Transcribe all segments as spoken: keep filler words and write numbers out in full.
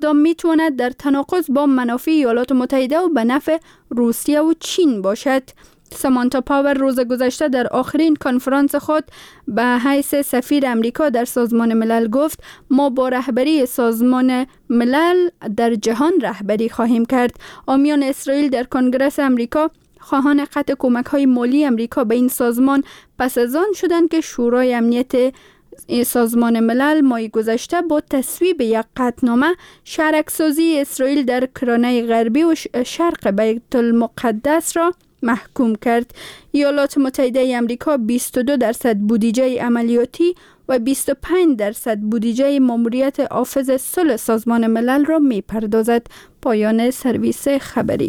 اقدام میتواند در تناقض با منافع ایالات متحده و به نفع روسیه و چین باشد. سامانتا پاور روز گذشته در آخرین کنفرانس خود به حیث سفیر امریکا در سازمان ملل گفت ما با رهبری سازمان ملل در جهان رهبری خواهیم کرد. حامیان اسرائیل در کنگره امریکا خواهان قطع کمک‌های مالی امریکا به این سازمان پس از آن شدند که شورای امنیت سازمان ملل ماه گذشته با تصویب یک قطعنامه شرک‌سازی اسرائیل در کرانه غربی و شرق بیت المقدس را محکوم کرد. ایالات متحده امریکا بیست و دو درصد بودجه عملیاتی و بیست و پنج درصد بودجه ماموریت حافظ صلح سازمان ملل را می پردازد. پایان سرویس خبری.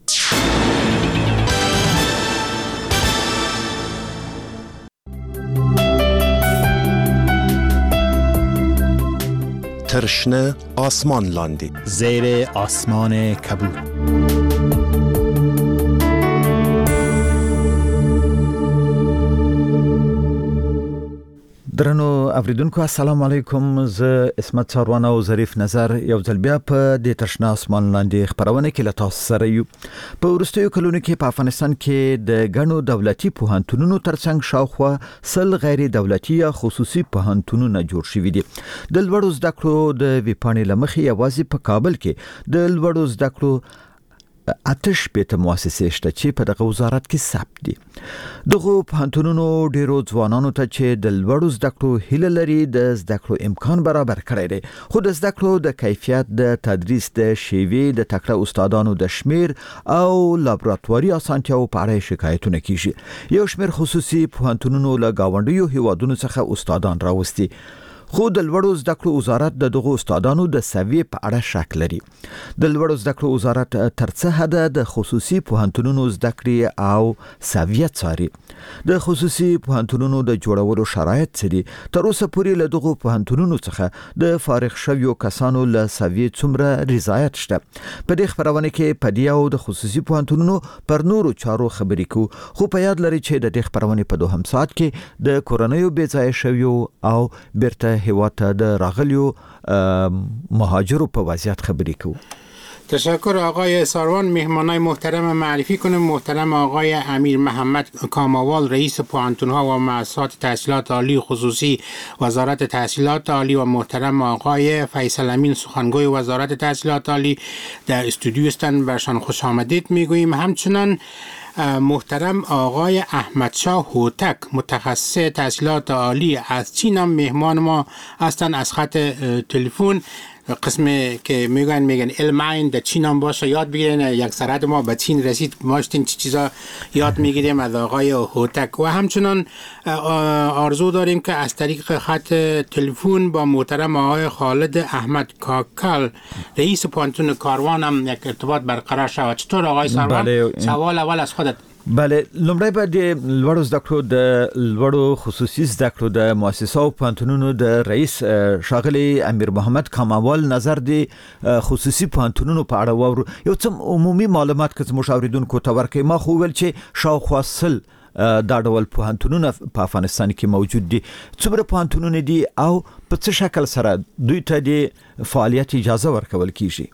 ترشنه آسمان لاندی زیر آسمان کبود. درنو اوریدونکو السلام علیکم. ز اسمت ساروان او ظریف نظر یو ځل بیا په د ترشنه آسمان لاندې خبرونه کې له تاسو سره یو. په وروستیو کلونو کې په افغانستان کې د غنو دولتي پوهنتونونو ترڅنګ شاوخوا سل غیر دولتي یا خصوصي پوهنتونونه جوړ شوي دي. د لوړو زده کړو د ویپاڼې لمخې یوازې په کابل کې د لوړو زده کړو آتش بیت مؤسسه شته چې په دغه وزارت کې ثبت دي. دغه پوهنتونونو ډیرو ځوانانو ته چې د لوړو زده کړو هیله لري د زده کړو امکان برابر کړی دی، خو د زده کړو د کیفیت، د تدریس د شیوې، د تکړه استادانو د شمیر او لابراتواري اسانتیاو په اړه شکایتونه کیږي. یو شمیر خصوصي پوهنتونونو له گاونډیو هیوادونو څخه استادان راوستي، خو د لوړو زده کړو وزارت د دغو استادانو د سویې په اړه شک لري. د لوړو زده کړو وزارت تر څه حده د خصوصي پوهنتونونو زده کړې او سویه څاري. د خصوصي پوهنتونونو د جوړولو شرایط څه دي؟ تر اوسه پورې له دغو پوهنتونونو څخه د فارغ شویو کسانو له سویې څومره رضایت شته؟ په دې خبرونه کې په دې او د خصوصي پوهنتونونو پر نورو چارو خبرې کوو، خو په یاد لري چې د دې خبرونه په دوهم ساعت کې د کورنیو بې ځایه شویو او بیرته هیواته د راغلیو مهاجرو په وضعیت خبرې کوو. تشکر آقای ساروان. مهمانای محترم معرفی کنیم. محترم آقای امیر محمد کاماوال، رئیس پوهنتون‌ها و مؤسسات تحصیلات عالی خصوصی وزارت تحصیلات عالی، و محترم آقای فیصل امین، سخنگوی وزارت تحصیلات عالی در استودیو هستند. برشان خوش آمدید میگوییم. همچنان محترم آقای احمدشاه هوتک، متخصص تحصیلات عالی از چین هم مهمان ما هستند از خط تلفن. قسمی که میگن میگن علم عین در چین هم باشه یاد بگیرین. یک سرد ما به چین رسید، ماشتین چی چیزا یاد میگیریم از آقای هوتک. و همچنان آرزو داریم که از طریق خط تلفن با محترم آقای خالد احمد کاکل، رئیس پوهنتون کاروان هم یک ارتباط برقرار شود. چطور آقای سروان؟ بله. سوال اول از خودت. بله، لومړی به د لوړو زده کړو د لوړو خصوصي زده کړو د مؤسسو او پوهنتونونو د رئیس ښاغلی امیر محمد کاماوال نظر د خصوصي پوهنتونونو په اړه واورو. یو څه عمومي معلومات که زموږ اوریدونکو ته ورکړئ. ما خو ویل چې شاوخوا سل دا ډول پوهنتونونه په افغانستان کې موجود دي. څومره پوهنتونونه دي او په څه شکل سره دوی ته د فعالیت اجازه ورکول کیږي؟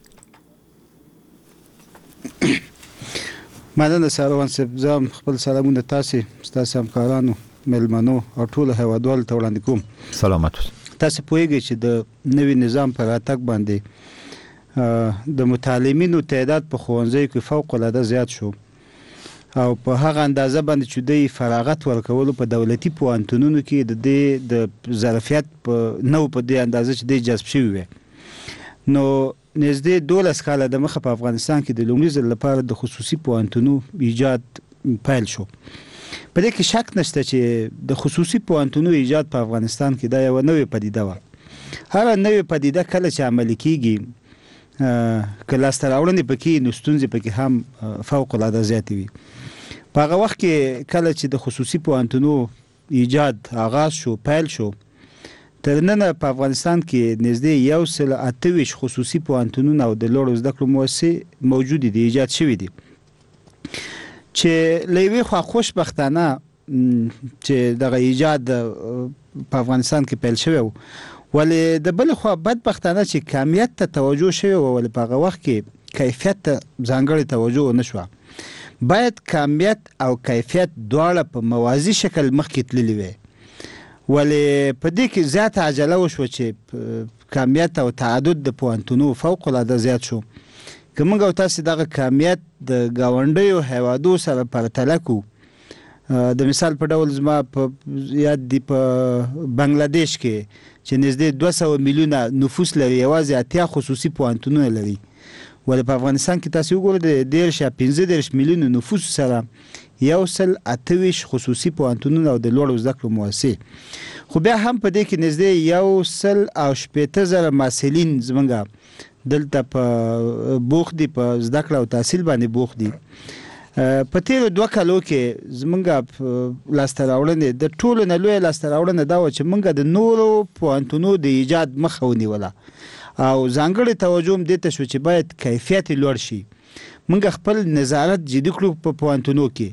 مننه ساروان صاحب. زه خپل سلامونه تاسو ستاسو همکارانو، ملمنو او ټول هیوادوالو ته وړاندې کوم. سلامات. تاسو پوهیږئ چې د نوي نظام پر راتګ باندې د متعلمینو تعداد په ښوونځیو کې فوق العاده زیات شو، او په هغه اندازه باندې چې دوی فراغت ورکولو په دولتي پوهنتونونو کې د دې د ظرفیت په نو په دې اندازه چې دوی جذب شوي وي. نو نږدې دولس کاله د مخه په افغانستان کې د لومړي ځل لپاره د خصوصي پوهنتونو ایجاد پیل شو. په دې کې شک نشته چې د خصوصي پوهنتونو ایجاد په افغانستان کې دا یو نوې پدیده وه. هر نوې پدیده کله چې عملي کیږي، که لاسته راوړنې پکې نو ستونزې پکې هم فوق العاده زیاتې وي. په هغه وخت کې کله چې د خصوصي پوهنتونو ایجاد آغاز شو، پیل شو، تر ننه په افغانستان کې نږدې یو سل اته ویشت خصوصي پوهنتونونه او د لوړو زده کړو مؤسسې موجودې دي، ایجاد شوي دي، چې له یوې خوا خوشبختانه چې دغه ایجاد په افغانستان کې پیل شوی و، ولی د بل خو بدبختانه چې کمیت ته توجه شوی ول په هغه وخت کې کیفیت ته ځانګړی توجه نشوه. باید کمیت او کیفیت دواړه په موازی شکل مخکې تللی وي، ولی په دې کې زیاته عجله وشوه چې کمیت او تعدد د پوهنتونو فوق العاده زیات شو. که موږ او تاسې دغه کمیت د ګاونډیو هیوادو سره پرتله کړو، د مثال په ډول زما په یاد دی په بنگلاديش کې چې نږدې دوه سوه میلیونه نفوس لري، یوازې اتیا خصوصي پوهنتونونه لري. ولې په افغانستان کې تاسو وګورئ د دېرش یا پنځه دېرش میلیونه نفوس سره یو سل اته ویشت خصوصي پوهنتونونه او د لوړو زده کړو مؤسسې. خو بیا هم په دې کې نږدې یو سل او شپېته زره محصلین زموږ دلته په بوخت دي، په زده کړه او تحصیل باندې بوخت دي. په تیرو دوه کالو کې زموږ لاسته راوړنې د ټولو نه لویه لاسته راوړنه دا وه چې موږ د نورو پوهنتونو د ایجاد مخه ونیوله او ځانګړې توجه هم دې ته شو چې باید کیفیت یې لوړ شي. موږ خپل نظارت جدي کړو په پوهنتونو کې.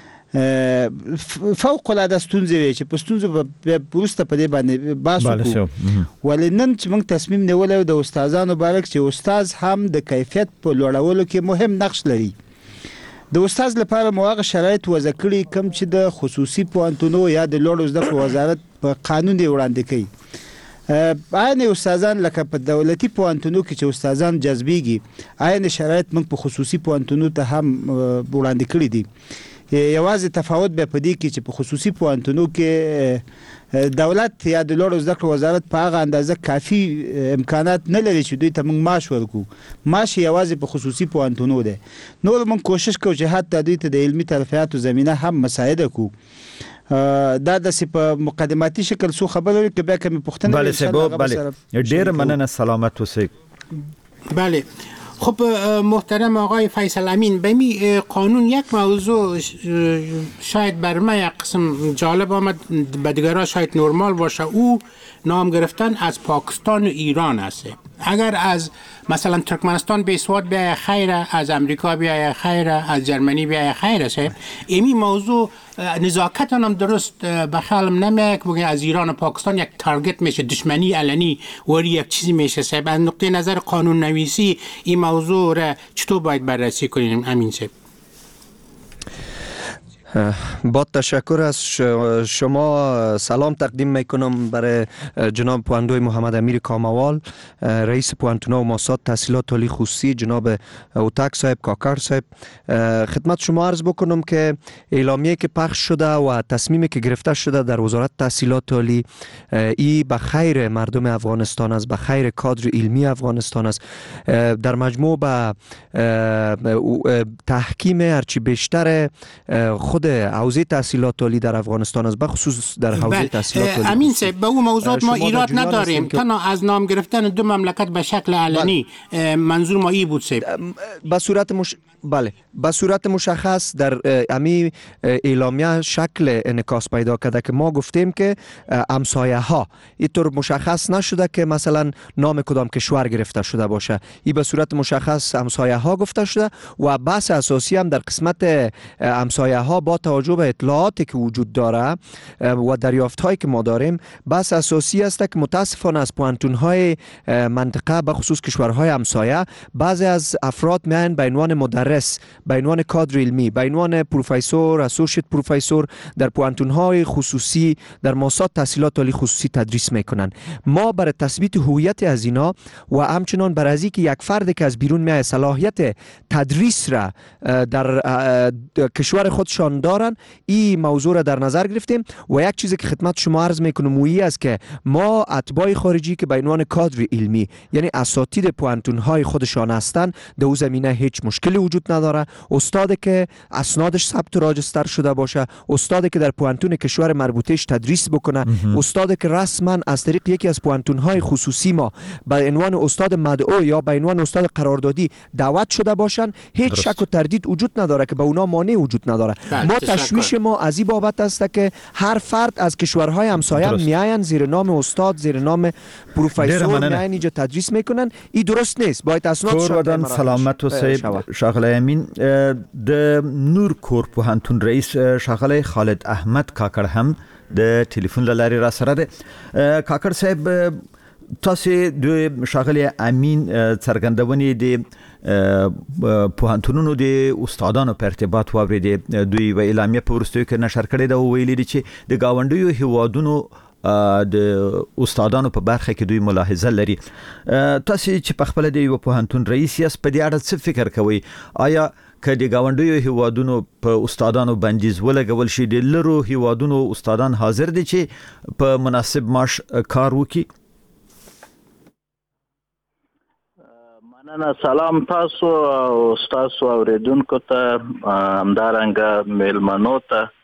فوق العاده ستونزې وې چې په ستونزو به وروسته په دې باندې بحث وکړو، ولې نن چې موږ تصمیم نیولی د استادانو باره چې استاد هم د کیفیت په لوړولو کې مهم نقش لري. د استاد لپاره مو هغه شرایط وضع کړي کوم چې د خصوصي پوهنتونو یا د لوړو زده کړو وزارت په قانون یې وړاندې کوي. عین استادان لکه په دولتي پوهنتونو کې چې استادان جذبېږي، عین شرایط موږ په خصوصي پوهنتونو ته هم وړاندې کړي دي. یوازې تفاوت بیا په دې کې چې په خصوصي پوهنتونو کې دولت یا د لوړو زده کړو وزارت په هغه اندازه کافي امکانات نه لري چې دوی ته موږ معاش ورکړو. معاش یوازې په خصوصي پوهنتونو دی. نور موږ کوشش کوو چې حتی دوی ته د علمي ترفیعاتو زمینه هم مساعده کړو. دا داسې په مقدماتي شکل څو خبرې کې بیا کومې پوښتنې بله صاحب بله ډېره مننه، سلامت اوسئ. بله خب محترم آقای فیصل امین، به می قانون یک موضوع شاید بر من یک قسم جالب آمد، به دیگرها شاید نرمال باشه، او نام گرفتن از پاکستان و ایران است. اگر از مثلا ترکمنستان به سواد بیای خیره، از امریکا بیای خیره، از جرمنی بیای خیره صاحب، امی موضوع نزاکت هم درست به خیالم نمیاد که از ایران و پاکستان یک تارگت میشه، دشمنی علنی وری یک چیزی میشه صاحب. از نقطه نظر قانون نویسی این موضوع را چطور باید بررسی کنیم امین صاحب؟ با تشکر از شما سلام تقدیم میکنم برای جناب پوهندوی محمد امیر کاموال، رئیس پوهنتون و مؤسسات تحصیلات عالی خصوصی، جناب اوتک صاحب، کاکر صاحب. خدمت شما عرض بکنم که اعلامیه که پخش شده و تصمیمی که گرفته شده در وزارت تحصیلات عالی ای به خیر مردم افغانستان است، به خیر کادر علمی افغانستان است. در مجموع به تحکیم هرچی بیشتر خود حوزه تحصیلات عالی در افغانستان است، بخصوص در حوزه تحصیلات عالی. امین صاحب، به اون موضوعات ما ایراد نداریم، تنها از نام گرفتن دو مملکت به شکل علنی منظور ما ای بود صاحب. به صورت مش... بله به صورت مشخص در امی اعلامیه شکل انعکاس پیدا کرده که ما گفتیم که همسایه ها، اینطور مشخص نشده که مثلا نام کدام کشور گرفته شده باشه، این به صورت مشخص همسایه ها گفته شده و بحث اساسی هم در قسمت همسایه ها با توجه به اطلاعاتی که وجود داره و دریافت هایی که ما داریم، بحث اساسی است که متاسفانه از پوهنتون های منطقه به خصوص کشورهای همسایه بعضی از افراد میان به عنوان مدرس، به عنوان کادر علمی، به عنوان پروفسور، اسوسییت پروفسور در پوهنتون های خصوصی، در مؤسسات تحصیلات عالی خصوصی تدریس میکنن. ما برای تثبیت هویت از اینا و همچنان برای از اینکه یک فرد که از بیرون میاد صلاحیت تدریس را در کشور خودشان دارن، این موضوع را در نظر گرفتیم و یک چیزی که خدمت شما عرض میکنم وی است که ما اتباع خارجی که به عنوان کادر علمی، یعنی اساتید پوهنتون های خودشان هستند، در اون زمینه هیچ مشکلی وجود نداره. استادی که اسنادش ثبت و راجستر شده باشه، استادی که در پوهنتون کشور مربوطهش تدریس بکنه، استادی که رسما از طریق یکی از پوهنتون های خصوصی ما به عنوان استاد مدعو یا به عنوان استاد قراردادی دعوت شده باشن، هیچ درست. شک و تردید وجود نداره که به اونا مانع وجود نداره. ما تشویش ما از این بابت است که هر فرد از کشورهای همسایه میاین زیر نام استاد، زیر نام پروفسور میاین اینجا تدریس میکنن. این درست نیست. باید اسناد سلامت و سیب شاغله امین د نور کور پوهنتون رئیس شاغله خالد احمد کاکړ هم د ټلیفون لارې را سره ده. کاکړ صاحب، تاسو د شاغلی امین څرګندونې د پوهنتونونو د استادانو په ارتباط واورېدې. دوی و اعلامیه په وروستیو کې نشر کړې ده او ویلي دي چې د گاونډیو هیوادونو د استادانو په برخه کې دوی ملاحظه لري. تاسو چې په خپل د یو پوهنتون رئیس یاست په دې اړه څه فکر کوئ؟ آیا که د گاونډیو هیوادونو په استادانو بندیز ولګول شي د لرو هیوادونو استادان حاضر دي چې په مناسب معاش کار وکړي؟ مننه. سلام تاسو او تاسو اوریدونکو ته، همدارنګه میلمنو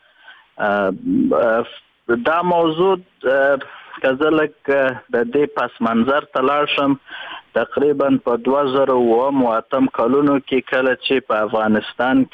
ته. دا موضوع که زه لږ د دې پس منظر ته لاړ شم، تقریبا په دوه زره اووه او اتم کلونو کې کله چې په افغانستان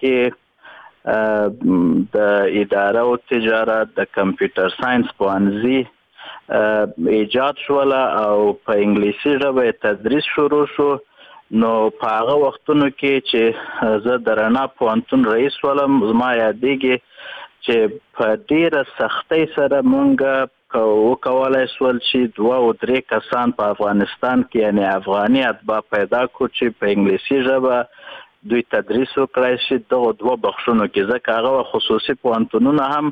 کې د اداره او تجارت د کمپیوټر ساينس پوهنځي ایجاد شول او په انګلیسي ژبه تدریس شروع شو، نو په هغه وختونو کې چې زه د رڼا پوهنتون رئیس ولم، زما یادېږي چې په ډیره سختۍ سره مونږ وکولای شول چې دوه او درې کسان په افغانستان کې یعنی افغاني اتباع پیدا کړو چې په انګلیسي ژبه دوی تدریس وکړای شي دغه دوه بخښونو کې، ځکه هغه خصوصي پوهنتونونه هم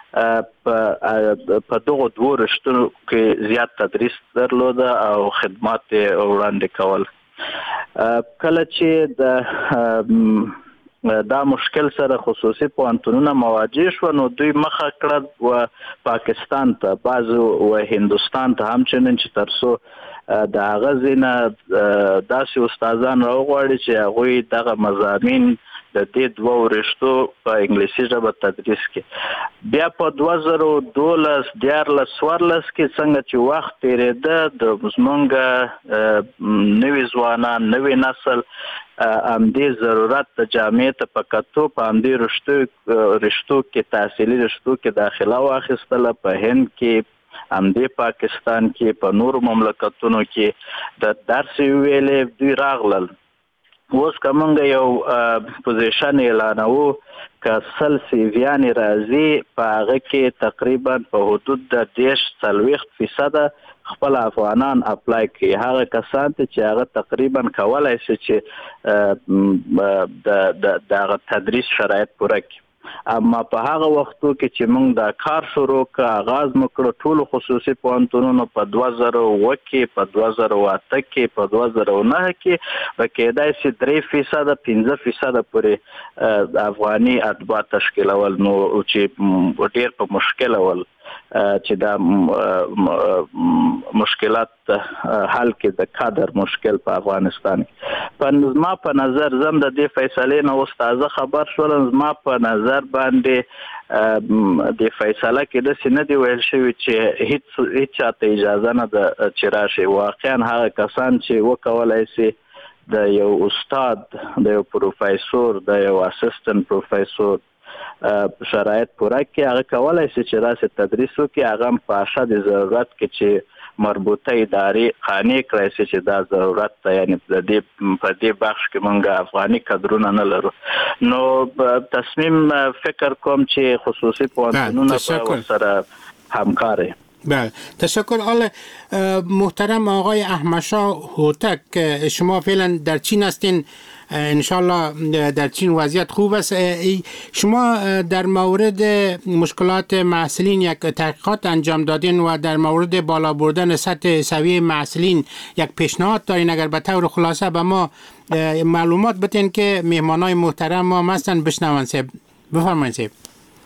په دغه دوه رشتو کې زیات تدریس درلوده او خدمات وړاندې کول. کله چې د دا مشکل سره خصوصي پوهنتونونه مواجه شو، نو دوی مخه کړه و پاکستان ته، بعضو و هندوستان ته هم چنین چې ترسو د هغه ځینه داسې استادان راوغواړي چې هغوی دغه مضامین د دې دوه رشتو په انګلیسي ژبه تدریس کړي. بیا په دوه زره دولس دیارلس څوارلس کې څنګه چې وخت تېرېده، د زموږ نوي ځوانان نوي نسل همدې ضرورت د جامعې ته په کتو په همدې رشتو رشتو کې تحصیلي رشتو کې داخله واخیستله. په هند کې، همدې پاکستان کې، په نورو مملکتونو کې د درس ویلې دوی راغلل. اوس که موږ یو پوزیشن اعلانوو که سل سیویانې راځي، په هغه کې تقریبا په حدود د دېرش څلوېښت فیصده خپل افغانان اپلای کوي، هغه کسان ته چې هغه تقریبا کولای شي چې د هغه تدریس شرایط پوره کړي. اما په هغه وختو کې چې موږ دا کار شروع کړ، آغاز مو کړ، ټولو خصوصي پوهنتونونو په دوه زره اووه کې، په دوه زره اته کې، په دوه زره نهه کې به کېدای شي درې فیصده پنځه فیصده پورې افغاني اتباع تشکیلول، نو چې ډېر په مشکل ول چې دا مشکلات حل کې د کادر مشکل په افغانستان کې. په ما په نظر زم د دې فیصلې نه استاد خبر شول، ما په نظر باندې د فیصله کې د سینې دی ویل شوی چې هیڅ هیڅ ته اجازه نه ده چې راشي. واقعا هغه کسان چې وکولای شي د یو استاد، د یو پروفیسور، د یو اسسټنټ پروفیسور شرایط پوره کړي، هغه کولای شي چې راسي تدریس وکړي. هغه په اشد ضرورت کې چې مربوطه ادارې قانع کړی شي چې دا ضرورت ته، یعنی د دې په دې بخش کې موږ افغاني کادرونه نه لرو. نو تصمیم فکر کوم چې خصوصي پوهنتونونه به سره همکاري. بله، تشکر. حالا محترم آقای احمدشاه هوتک، شما فعلا در چین هستین، انشالله در چین وضعیت خوب است. شما در مورد مشکلات محصلین یک تحقیقات انجام دادین و در مورد بالا بردن سطح سویه محصلین یک پیشنهاد دارین. اگر به طور خلاصه به ما معلومات بدین که مهمانای محترم ما هستن بشنون. صاحب بفرمایید. صاحب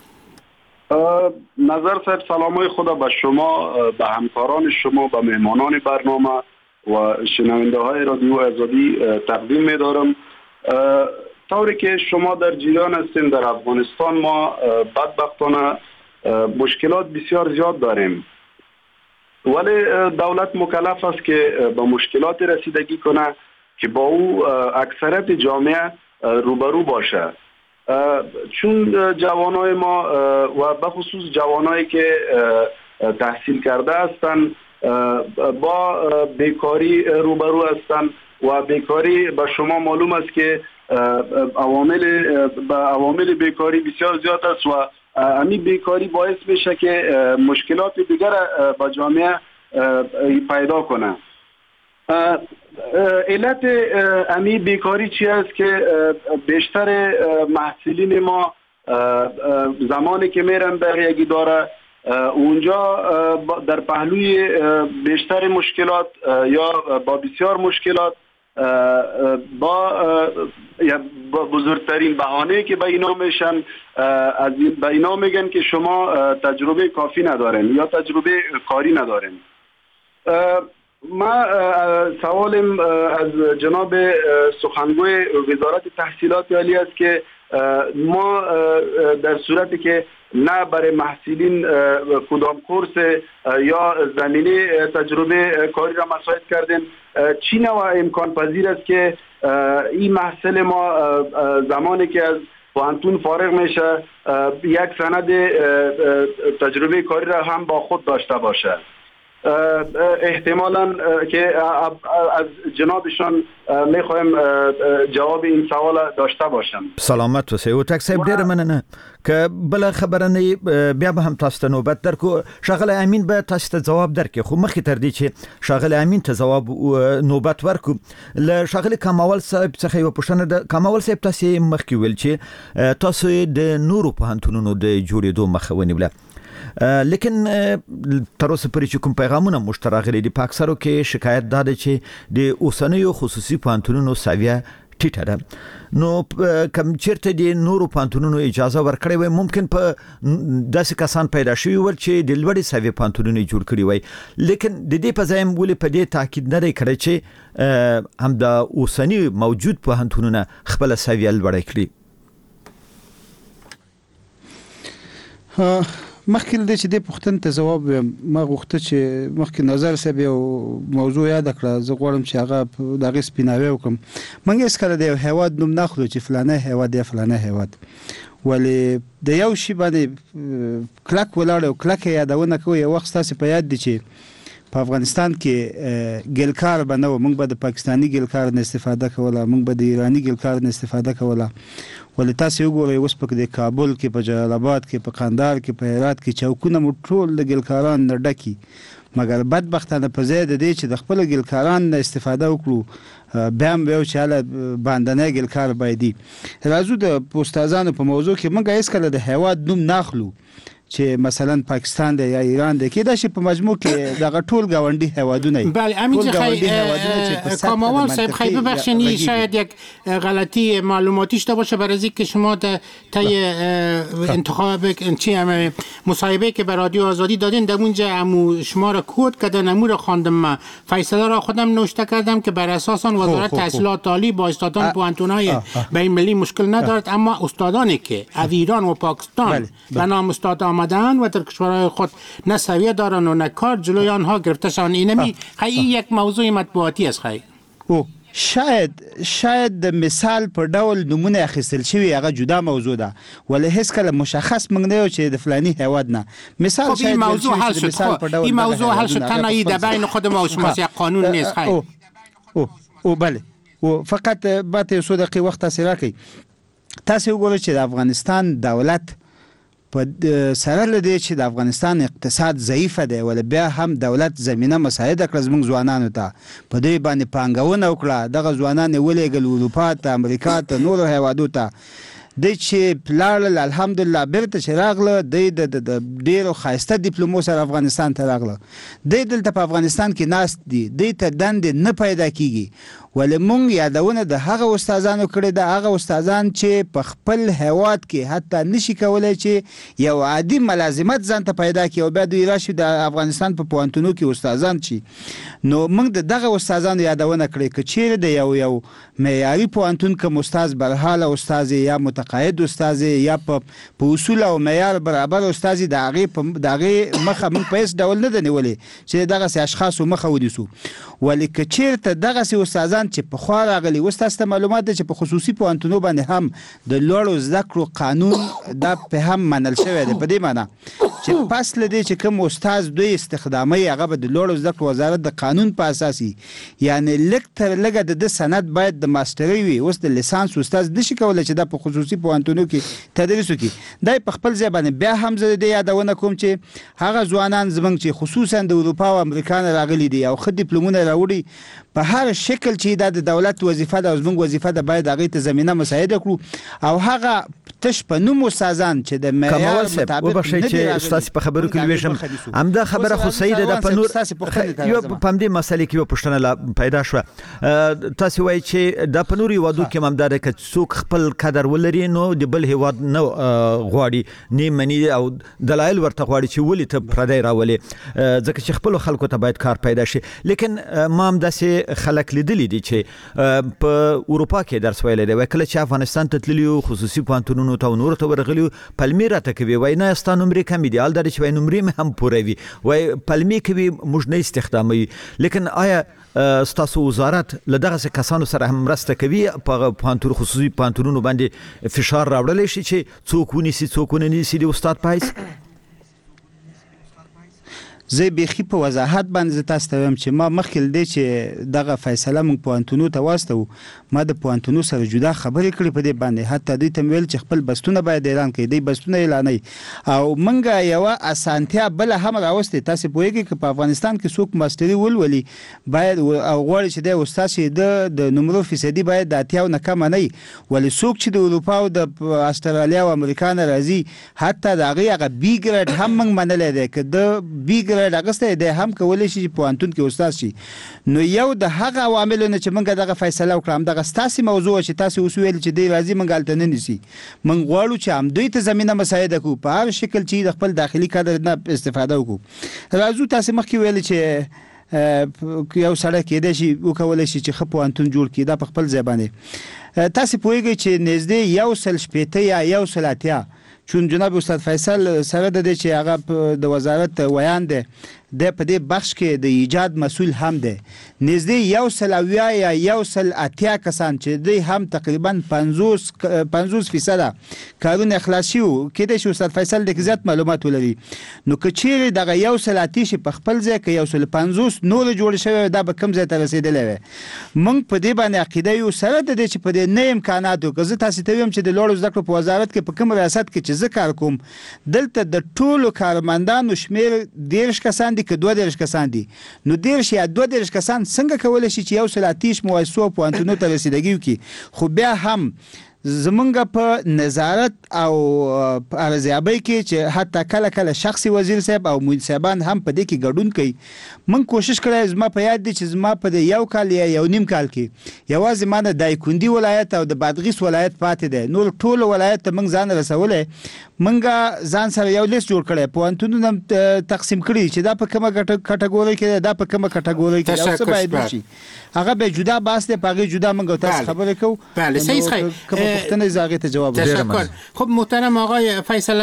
نظر صاحب، سلامای خدا به شما، به همکاران شما، به مهمانان برنامه و شنونده های رادیو آزادی تقدیم می دارم. طوری که شما در جریان هستین، در افغانستان ما بدبختانه مشکلات بسیار زیاد داریم، ولی دولت مکلف است که به مشکلات رسیدگی کنه که با او اکثریت جامعه روبرو باشه. چون جوانای ما و به خصوص جوانایی که تحصیل کرده هستند با بیکاری روبرو هستند و بیکاری به شما معلوم است که عوامل به عوامل بیکاری بسیار زیاد است و همین بیکاری باعث میشه که مشکلات دیگر با جامعه پیدا کنه. علت امی بیکاری چی است که بیشتر محصلین ما زمانی که میرن به یک اداره اونجا در پهلوی بیشتر مشکلات یا با بسیار مشکلات با بزرگترین بهانه که به اینا میشن از به اینا میگن که شما تجربه کافی ندارین یا تجربه کاری ندارین. ما سوالم از جناب سخنگوی وزارت تحصیلات عالی است که ما در صورتی که نه برای محصلین کدام کورس یا زمینه تجربه کاری را مساعد کردن، چی نوع امکان پذیر است که این محصل ما زمانی که از پوهنتون فارغ میشه یک سند تجربه کاری را هم با خود داشته باشه؟ احتمالاً که از جنابشان میخوایم جواب این سوال داشته باشم. سلامت اوسئ. او تک صاحب ډیره مننه که بل خبره نه بیا به هم تاسو ته نوبت درکو. شاغله امین به تاسو ته جواب درکې، خو مخکې تر دې چې شاغله امین ته جواب نوبت ورکو، له شاغله کمال صاحب څخه یو پوښتنه ده. کمال صاحب تاسو مخکې ویل چې تاسو د نورو پوهنتونونو د جوړېدو مخه ونیوله، لیکن تر اوسه پورې چې کوم پیغامونه مشترغلي دي په اکثرو کې شکایت داده چې د اوسنیو خصوصي پوهنتونونو سویه ټیټه ده. نو کوم چیرته د نورو پوهنتونونو اجازه ورکړې وي، ممکن په داسې کسان پیدا شوي ول چې د لوړې سویې پوهنتونونه جوړ کړي وي، لیکن د دې په ځای ولې په دې تاکید نه دی کړی چې هم د اوسنی موجود پوهنتونونه خپل سویه لوړه کړي؟ مخکې د چې د پوښتنې ته جواب ما غوښته چې مخکې نظر صاحب یو موضوع یاد کړه، زه غواړم چې هغه دغه سپیناوی وکم. موږ هیڅ کله د یو هیواد نوم نه اخلو چې فلانه هیواد یا فلانه هیواد، ولې د یو شي باندې کلک ولاړ او کلک یادونه کوي. یو وخت تاسو په یاد دي چې په افغانستان کې ګلکار بنو، موږ به د پاکستانی ګلکار نه استفاده کوله، موږ به د ایرانی ګلکار نه استفاده کوله. ولې تاسو وګورئ اوس په د کابل کې، په جلال آباد کې، په قندهار کې، په هرات کې چوکونه مو ټول د ګلکاران نه ډکي، مګر بدبختانه په ځای د دې چې د خپل ګلکاران نه استفاده وکړو بیا هم یو چې هله باندنی ګلکار باید. راځو د استادانو په موضوع کې موږ هیڅ کله د هیواد نوم نه اخلو چې مثلا پاکستان دی یا ایران دی، کې دا شي په مجموع کې دغه ټول گاونډي هیوادونه. بله امین خیلی کاموال صاحب خیلی ببخشید شاید یک غلطی معلوماتی داشته باشه برای اینکه شما طی انتخاب چی مصاحبه که به رادیو آزادی دادین در اونجا امو شما را کد کردن، امو را خواندم، من فیصله را خودم نوشته کردم که بر اساس آن وزارت تحصیلات عالی با استادان پوهنتون‌های بین المللی مشکل ندارد، اما استادانی که از ایران و پاکستان به نام استاد آمدن و در کشورهای خود نه سویه دارن و نه کار جلوی آنها گرفته شدن. اینمی خیلی یک موضوع مطبوعاتی است. خیلی او شاید شاید د مثال پر ډول نمونه اخیستل شوی هغه جدا موضوع ده، ولی هیڅ کله مشخص موږ نه یو چې د فلانی هیواد نه مثال. خب این موضوع حل شد، این موضوع حل شد، تنهایی در بین خود ما و شما یک قانون نیست. خیلی او او او بله، و فقط باید یو څو دقیقې وخت تاسو راکړئ. تاسو وګورئ چې د افغانستان دولت په سره لدې چې د افغانستان اقتصاد ضعیف دی، ول بیا هم دولت زمينه مساعده کړ زموږ ځوانانو ته، په دې باندې پانګونه وکړه. دغه ځوانان ولېګل اروپا ته، امریکا ته، نورو هیوادو ته. د چې پلار الحمدلله بیرته چې راغله د ډیرو خاصه ډیپلومو سره افغانستان ته راغله. د دلته په افغانستان کې ناس دي، د ته دند نه پیدا کیږي. ولې مونږ یادونه د هغه استادانو کړي، د هغه استادان چې په خپل هیواد کې حتی نشي کولای چې یو عادي ملازمت ځان ته پیدا کړي او بیا دوی راشي د افغانستان په پوهنتونو کې استادان شي. نو مونږ د دغه استادانو یادونه کړي چې چیرې د یو یو معیاري پوهنتون کوم استاد برحاله استاد یا متقاعد استاد یا په اصول او معیار برابر استاد د هغه په دغه مخه مونږ په هیڅ ډول نه دنیولې چې دغه اشخاص مخه ودیسو. ولې کچیرته دغه سي استادان چې په خوا راغلي اوس تاسو ته معلومات ده چې په خصوصي پوهنتونونو باندې هم د لوړو زده کړو قانون دا په هم منل شوی دی، په دې معنی چې پس لدې چې کوم استاد دوی استخدامي هغه به د لوړو زده کړو وزارت د قانون په اساسي، یعنی لکتر لګه د سند باید د ماستري وي. اوس د لیسانس استاد نشي کولای چې د په خصوصي خصوصي پوهنتونونو کې تدریس وکړي. دا په خپل ځای باندې بیا هم زه د یادونه کوم چې هغه ځوانان زمونږ چې خصوصا د اروپا او امریکا نه راغلي دي او ښه ډیپلومونه راوړي په هر شکل چې دا د دولت وظیفه ده او زمونږ وظیفه ده باید هغې ته زمینه مساعده کړو او هغه تش په نوم استادان چې د معیار مطابق وبخښئ چې ستاسو په خبرو کې لویږم همدا خبره خو صحیح ده په نور یو په همدې مسلې کې یو پوښتنه پیدا شوه تاسو وایي چې دا په نورو هیوادو کې هم همدا ده که څوک خپل قدر ولري نو د بل هیواد نه غواړي نه مني او دلایل ورته غواړي چې ولې ته پردی راولي ځکه چې خپل خلکو ته باید کار پیدا شي. لیکن ما هم داسې خلک لیدلی دي چې په اروپا کې درس ویلی دی وایي کله چې افغانستان ته تللي یو خصوصي پوهنتونونو ته او نورو ته ورغلي پلمې راته کوي وایي نه ستا نمرې کمې دي حال دا دی چې وایي نمرې مې هم پوره وي وایي پلمې کوي موږ نه استخداموي. لیکن آیا ستاسو وزارت له دغسې کسانو سره هم مرسته کوي په پوهنتون خصوصي پوهنتونونو باندې فشار راوړلی شي چې څوک ونیسي څوک ونه نیسي د استاد په حیث؟ زه بیخي په وضاحت باندې زه تاسو ته وایم چې ما مخکې له دې چې دغه فیصله موږ پوهنتونو ته واستوو ما د پوهنتونو سره جدا خبرې کړې په دې باندې حتی دوی ته مې ویل چې خپل بستونه باید اعلان کړي دوی بستونه اعلانوي او موږ یوه اسانتیا بله هم راوستې تاسې پوهېږئ که په افغانستان کې څوک ماسټري ولولي باید او غواړي چې دی استاد شي د د نمرو فیصدي باید د اتیاو نه کمه نه وي ولې څوک چې د اروپا او د استرالیا او امریکا نه راځي حتی د هغې هغه بي ګریډ هم موږ منلی دی که د بي ګریډ اغسته دی هم کولی شي چې پوهنتون کې استاد شي نو یو د هغه عواملو نه چې موږ دغه فیصله وکړه همدغه ستاسې موضوع چې تاسې اوس ویل چې دی راځي موږ هلته نه نیسي موږ غواړو چې همدوی ته زمینه مساعده کړو په هر شکل چې د خپل داخلي کادر نه استفاده وکړو. راځو تاسې مخکې ویل چې یو سړی کېدای شي وکولی شي چې ښه پوهنتون جوړ کړي دا په خپل ځای باندې تاسې پوهېږئ چې نږدې یو سل شپېته یا یو سل اتیا چون جناب استاد فیصل سره د دې چې هغه د وزارت ویان دی د په دې بخش کې د ایجاد مسؤل هم دی نږدې یو سل اویا یا یو سل اتیا کسان چې دوی هم تقریبا پنځوس پنځوس فیصده کارونه خلاص شي کېدای شي استاد فیصل د زیات معلومات ولري نو که چیرې دغه یو سل اتیا شي په خپل ځای کې یو سل پنځوس نور جوړ شوی دا به کوم ځای ته رسېدلی وی موږ په دې باندې عقیده یو سره د دې چې په دې نه امکاناتو که زه تاسې ته ویم چې د لوړو زده کړو په وزارت کې په کوم ریاست کې چې زه کار کوم دلته د ټولو کارمندانو شمیر دېرش کسان دي که دوه دېرش کسان دي نو دېرش یا دوه دېرش کسان څنګه کولی شي چې یو سل اتیش مؤسسو پوهنتونونو ته رسیدګي وکړي خو بیا هم زمونږ په نظارت او ارزیابۍ کې چې حتی کله کله شخصي وزیر صاحب او معید صاحبان هم په دې کې ګډون کوي موږ کوشش کړی زما په یاد دی چې زما په یو کال یا یو نیم کال کې یوازې ما نه دایکندي ولایت او د بادغیس ولایت پاتې دی نور ټول ولایت ته موږ ځان رسولی موږ ځان سره یو لیست جوړ کړی پوهنتونونه تقسیم کړي چې دا په کومه کټګورۍ کې دا په کومه کټګورۍ کې دا څه باید وشي هغه به جدا باس دی په هغې جدا موږ تاسو خبرې کوو بله صحیح صحیح تشکر. خب محترم آقای فیصل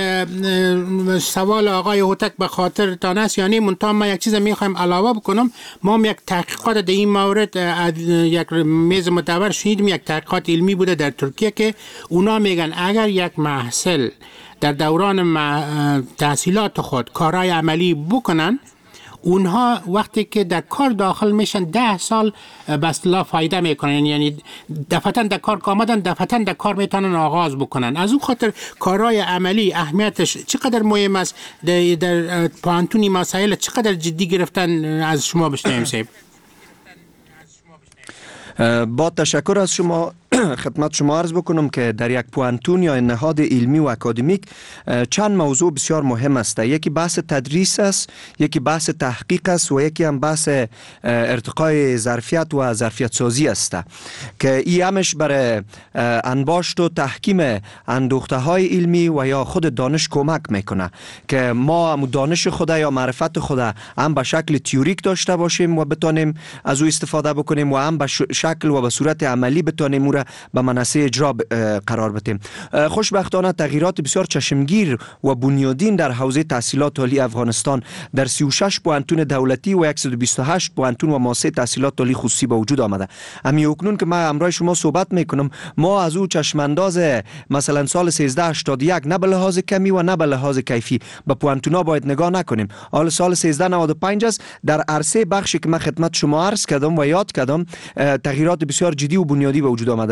امین سوال آقای هوتک به خاطر تان است یعنی منتها ما یک چیز میخوایم علاوه بکنم ما هم یک تحقیقات در این مورد یک میز مدور شنیدیم یک تحقیقات علمی بوده در ترکیه که اونا میگن اگر یک محصل در دوران تحصیلات خود کارهای عملی بکنن اونها وقتی که در کار داخل میشن ده سال به اصطلاح فایده میکنن یعنی دفعتاً در کار آمدن دفعتاً در کار میتونن آغاز بکنن از اون خاطر کارهای عملی اهمیتش چقدر مهم است در, در پوهنتونی مسائل چقدر جدی گرفتن از شما بشنویم صاحب. با تشکر از شما خدمت شما عرض بکنم که در یک پوهنتون یا نهاد علمی و اکادمیک چند موضوع بسیار مهم است یکی بحث تدریس است یکی بحث تحقیق است و یکی هم بحث ارتقای ظرفیت و ظرفیت سازی است که این همش برای انباشت و تحکیم اندوخته های علمی و یا خود دانش کمک میکنه که ما دانش خود یا معرفت خود هم به شکل تیوریک داشته باشیم و بتانیم از او استفاده بکنیم و هم به شکل و به صورت عملی بتانیم او به منصه اجرا قرار بدیم. خوشبختانه تغییرات بسیار چشمگیر و بنیادین در حوزه تحصیلات عالی افغانستان در سی و شش پوهنتون دولتی و صد و بیست و هشت پوهنتون و مؤسسه تحصیلات عالی خصوصی به وجود آمده. امی اکنون که ما امروز شما صحبت میکنم ما از او چشمانداز مثلا سال سیزده هشتاد و یک نه به لحاظ کمی و نه به لحاظ کیفی به پوهنتونا باید نگاه نکنیم. حال سال سیزده نود و پنج است در عرصه بخشی که من خدمت شما عرض کردم و یاد کردم تغییرات بسیار جدی و بنیادی به وجود آمده.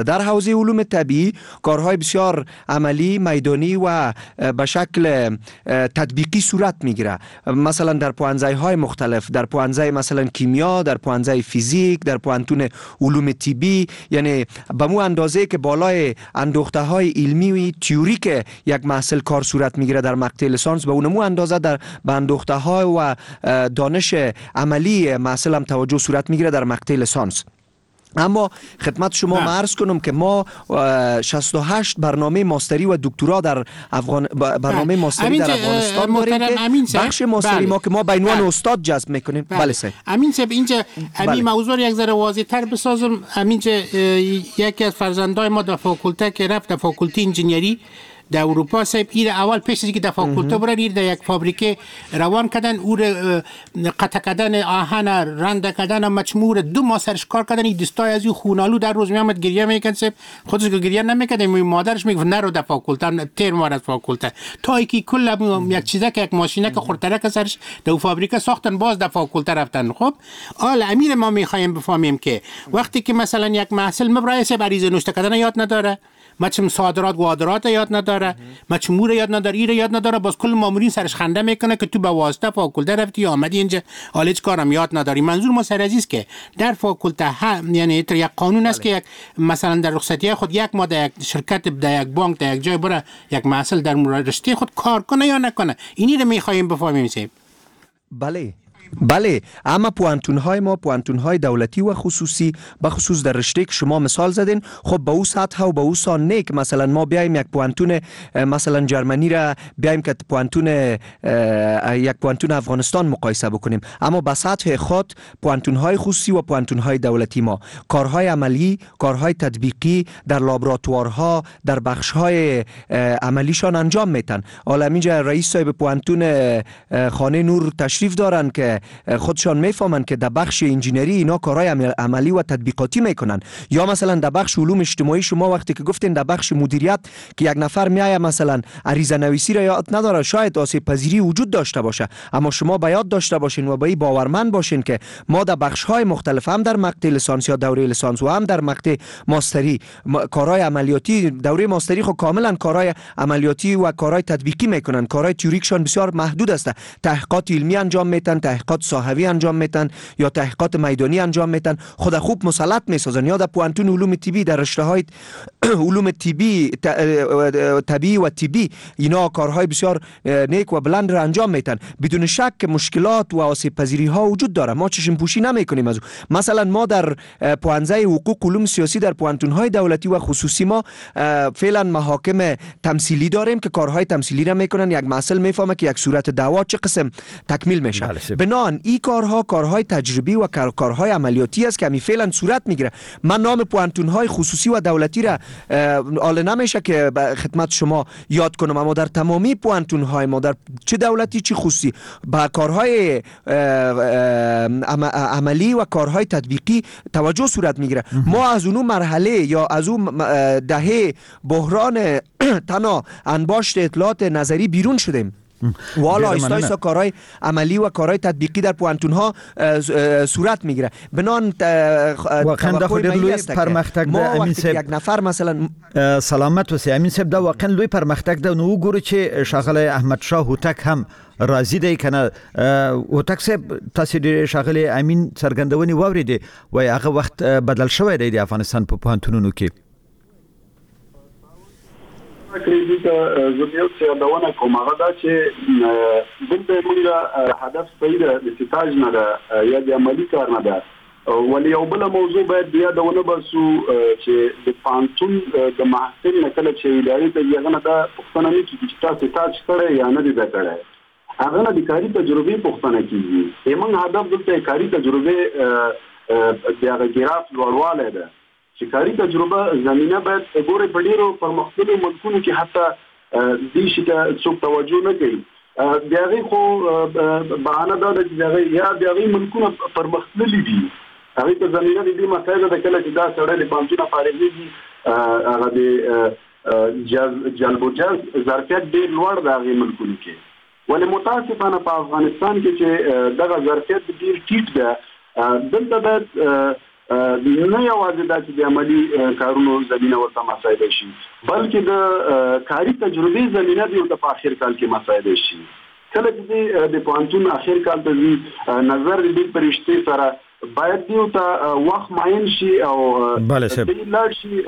شده. در حوزه علوم طبیعی کارهای بسیار عملی، میدانی و به شکل تطبیقی صورت میگیره. مثلا در پوانزهای مختلف، در پوانزهای مثلا کیمیا، در پوانزهای فیزیک، در پوانتون علوم طبی، یعنی به مو اندازه که بالای اندوخته های علمی و تئوریک یک محصل کار صورت میگیره در مقطع لیسانس، به اونمو اندازه در به اندوخته ها و دانش عملی محصل هم توجه صورت میگیره در مقطع لیسانس. اما خدمت شما عرض کنم که ما شصت و هشت برنامه ماستری و دکترا در افغان برنامه ماستری در افغانستان داریم که بخش ماستری ما که ما به عنوان استاد جذب میکنیم. بله صحیح. امین صاحب اینجا همین موضوع یک ذره واضح تر بسازم. امینجا یکی از فرزندای ما در فاکولته که رفت در فاکولته انجینیری در اروپا صاحب ایر اول پیش از که در فاکولته برن ایر در یک فابریکه روان کردن، او قطع کردن آهن، رنده کردن مچمور، دو ماه سرش کار کردن. این دستای از این خونالو در روز میامد گریه میکرد صاحب، خودش که گریه نمیکرد، مادرش میگفت نرو در فاکولته، تیر مار از فاکولته، تا اینکه کل یک چیزه که یک ماشینه که خورترک سرش در فابریکه ساختن، باز در فاکولته رفتن. خب حالا امیر ما میخوایم بفهمیم که وقتی که مثلا یک محصل مبرای صاحب عریضه نوشته کردن یاد نداره، مچم صادرات و واردات یاد نداره، مچمور یاد نداره، ایره یاد نداره، باز کل مامورین سرش خنده میکنه که تو به واسطه فاکولته رفتی آمدی اینجا حالش کارم یاد نداری. منظور ما سر عزیز که در فاکولته ها یعنی یک قانون است که یک مثلا در رخصتی خود یک ما در یک شرکت، در یک بانک، در یک جای بره یک محصل در رشته خود کار کنه یا نکنه. اینی رو میخوایم بفهمیم صاحب. بله بله، اما پوانتون های ما پوانتون های دولتی و خصوصی، به خصوص در رشته که شما مثال زدین، خب به او سطح و به او سان نیک مثلا ما بیایم یک پوانتون مثلا جرمنی را بیایم که پوانتون یک پوانتون افغانستان مقایسه بکنیم، اما به سطح خود پوانتون های خصوصی و پوانتون های دولتی ما کارهای عملی، کارهای تطبیقی در لابراتوارها، در بخش های عملیشان انجام میتن. حالا اینجا رئیس صاحب پوانتون خانه نور تشریف دارن که خودشان میفهمن که در بخش انجینری اینا کارهای عملی و تطبیقاتی میکنن. یا مثلا در بخش علوم اجتماعی شما وقتی که گفتین در بخش مدیریت که یک نفر میایه مثلا عریضه نویسی را یاد نداره، شاید آسیب پذیری وجود داشته باشه، اما شما باید داشته باشین و باید باورمند باشین که ما در بخش های مختلف، هم در مقطع لیسانس یا دوره لیسانس و هم در مقطع ماستری، کارهای عملیاتی، دوره ماستری خو کاملا کارهای عملیاتی و کارهای تطبیقی میکنن. کارهای تئوریکشون بسیار محدود است. تحقیقات علمی انجام میتن، تحقیقات صحوی انجام میتن یا تحقیقات میدانی انجام میتن، خود خوب مسلط میسازن. یا در پوانتون علوم طبی، در رشته های علوم طبی، طبی و طبی، اینا کارهای بسیار نیک و بلند را انجام میتن. بدون شک مشکلات و آسیب پذیری ها وجود داره، ما چشم پوشی نمیکنیم از او. مثلا ما در پوانزه حقوق علوم سیاسی در پوانتون های دولتی و خصوصی ما فعلا محاکم تمثیلی داریم که کارهای تمثیلی را میکنن. یک محصل میفهمه که یک صورت دعوا چه قسم تکمیل میشه. بنان این کارها کارهای تجربی و کارهای عملیاتی است که می فعلا صورت میگیره. من نام پوانتون های خصوصی و دولتی را آله نمیشه که خدمت شما یاد کنم، اما در تمامی پوانتون های ما در چه دولتی چه خصوصی با کارهای عملی و کارهای تطبیقی توجه صورت میگیره. ما از اون مرحله یا از اون دهه بحران تنها انباشت اطلاعات نظری بیرون شدیم. والا آیستا آیستا کارهای عملی و کارهای تطبیقی در پوانتون ها صورت میگیره. بنان واقعا خود لوی پرمختګ د امین صاحب یک نفر مثلا سلامت وسی امین صاحب دا واقعا لوی پرمختګ د نو ګورو چې شاغله احمد شاه هوتک هم راضی دی کنه. هوتک صاحب تاسو د شاغله امین څرګندونې واوریدي وای هغه وخت بدل شوی دی د افغانستان په پوانتونونو کې. کریدي ته زميو چې داونه کوم هغه دا چې دلته موږ هدف صحیح ده د سټاج نه ده یا د عملی کار نه ده. ولی یو بل موضوع باید بیا داونه بسو چې د پانتون د محصل نه کله چې ادارې ته یې غنه دا پښتنه نه کیږي چې تاسو سټاج کړی یا نه دی کړی، هغه نه د کاري تجربه پښتنه کیږي. ایمن هدف دلته کاري تجربه د هغه ګراف لوړواله ده. کاری تجربه زمینه باید ګوره په ډیرو پرمختللو ملکونو کې حتی دې شي ته څوک توجه نه کوي. بیا غي خو بهانه دا ده چې یا بیا غي ملکونه پرمختللي دي، هغه ته زمینه دې مسایل د کله چې دا سره د پانتونه فارغيږي هغه د جذب جلب و جذب ظرفیت ډیر لوړ د هغه ملکونو کې. ولې متاسفانه په افغانستان کې چې دغه ظرفیت ډیر ټیټ ده. دلته د نه یوازې دا چې د عملی کارونو زمينه ورته مسایل شي بلکې د کاري تجربې زمينه دی ورته په اخر کال کې مسایل شي. کله چې د پوهنتون اخر کال ته نظر دې پرشته سره باید دیو ته وخت معین شي او د لاړ شي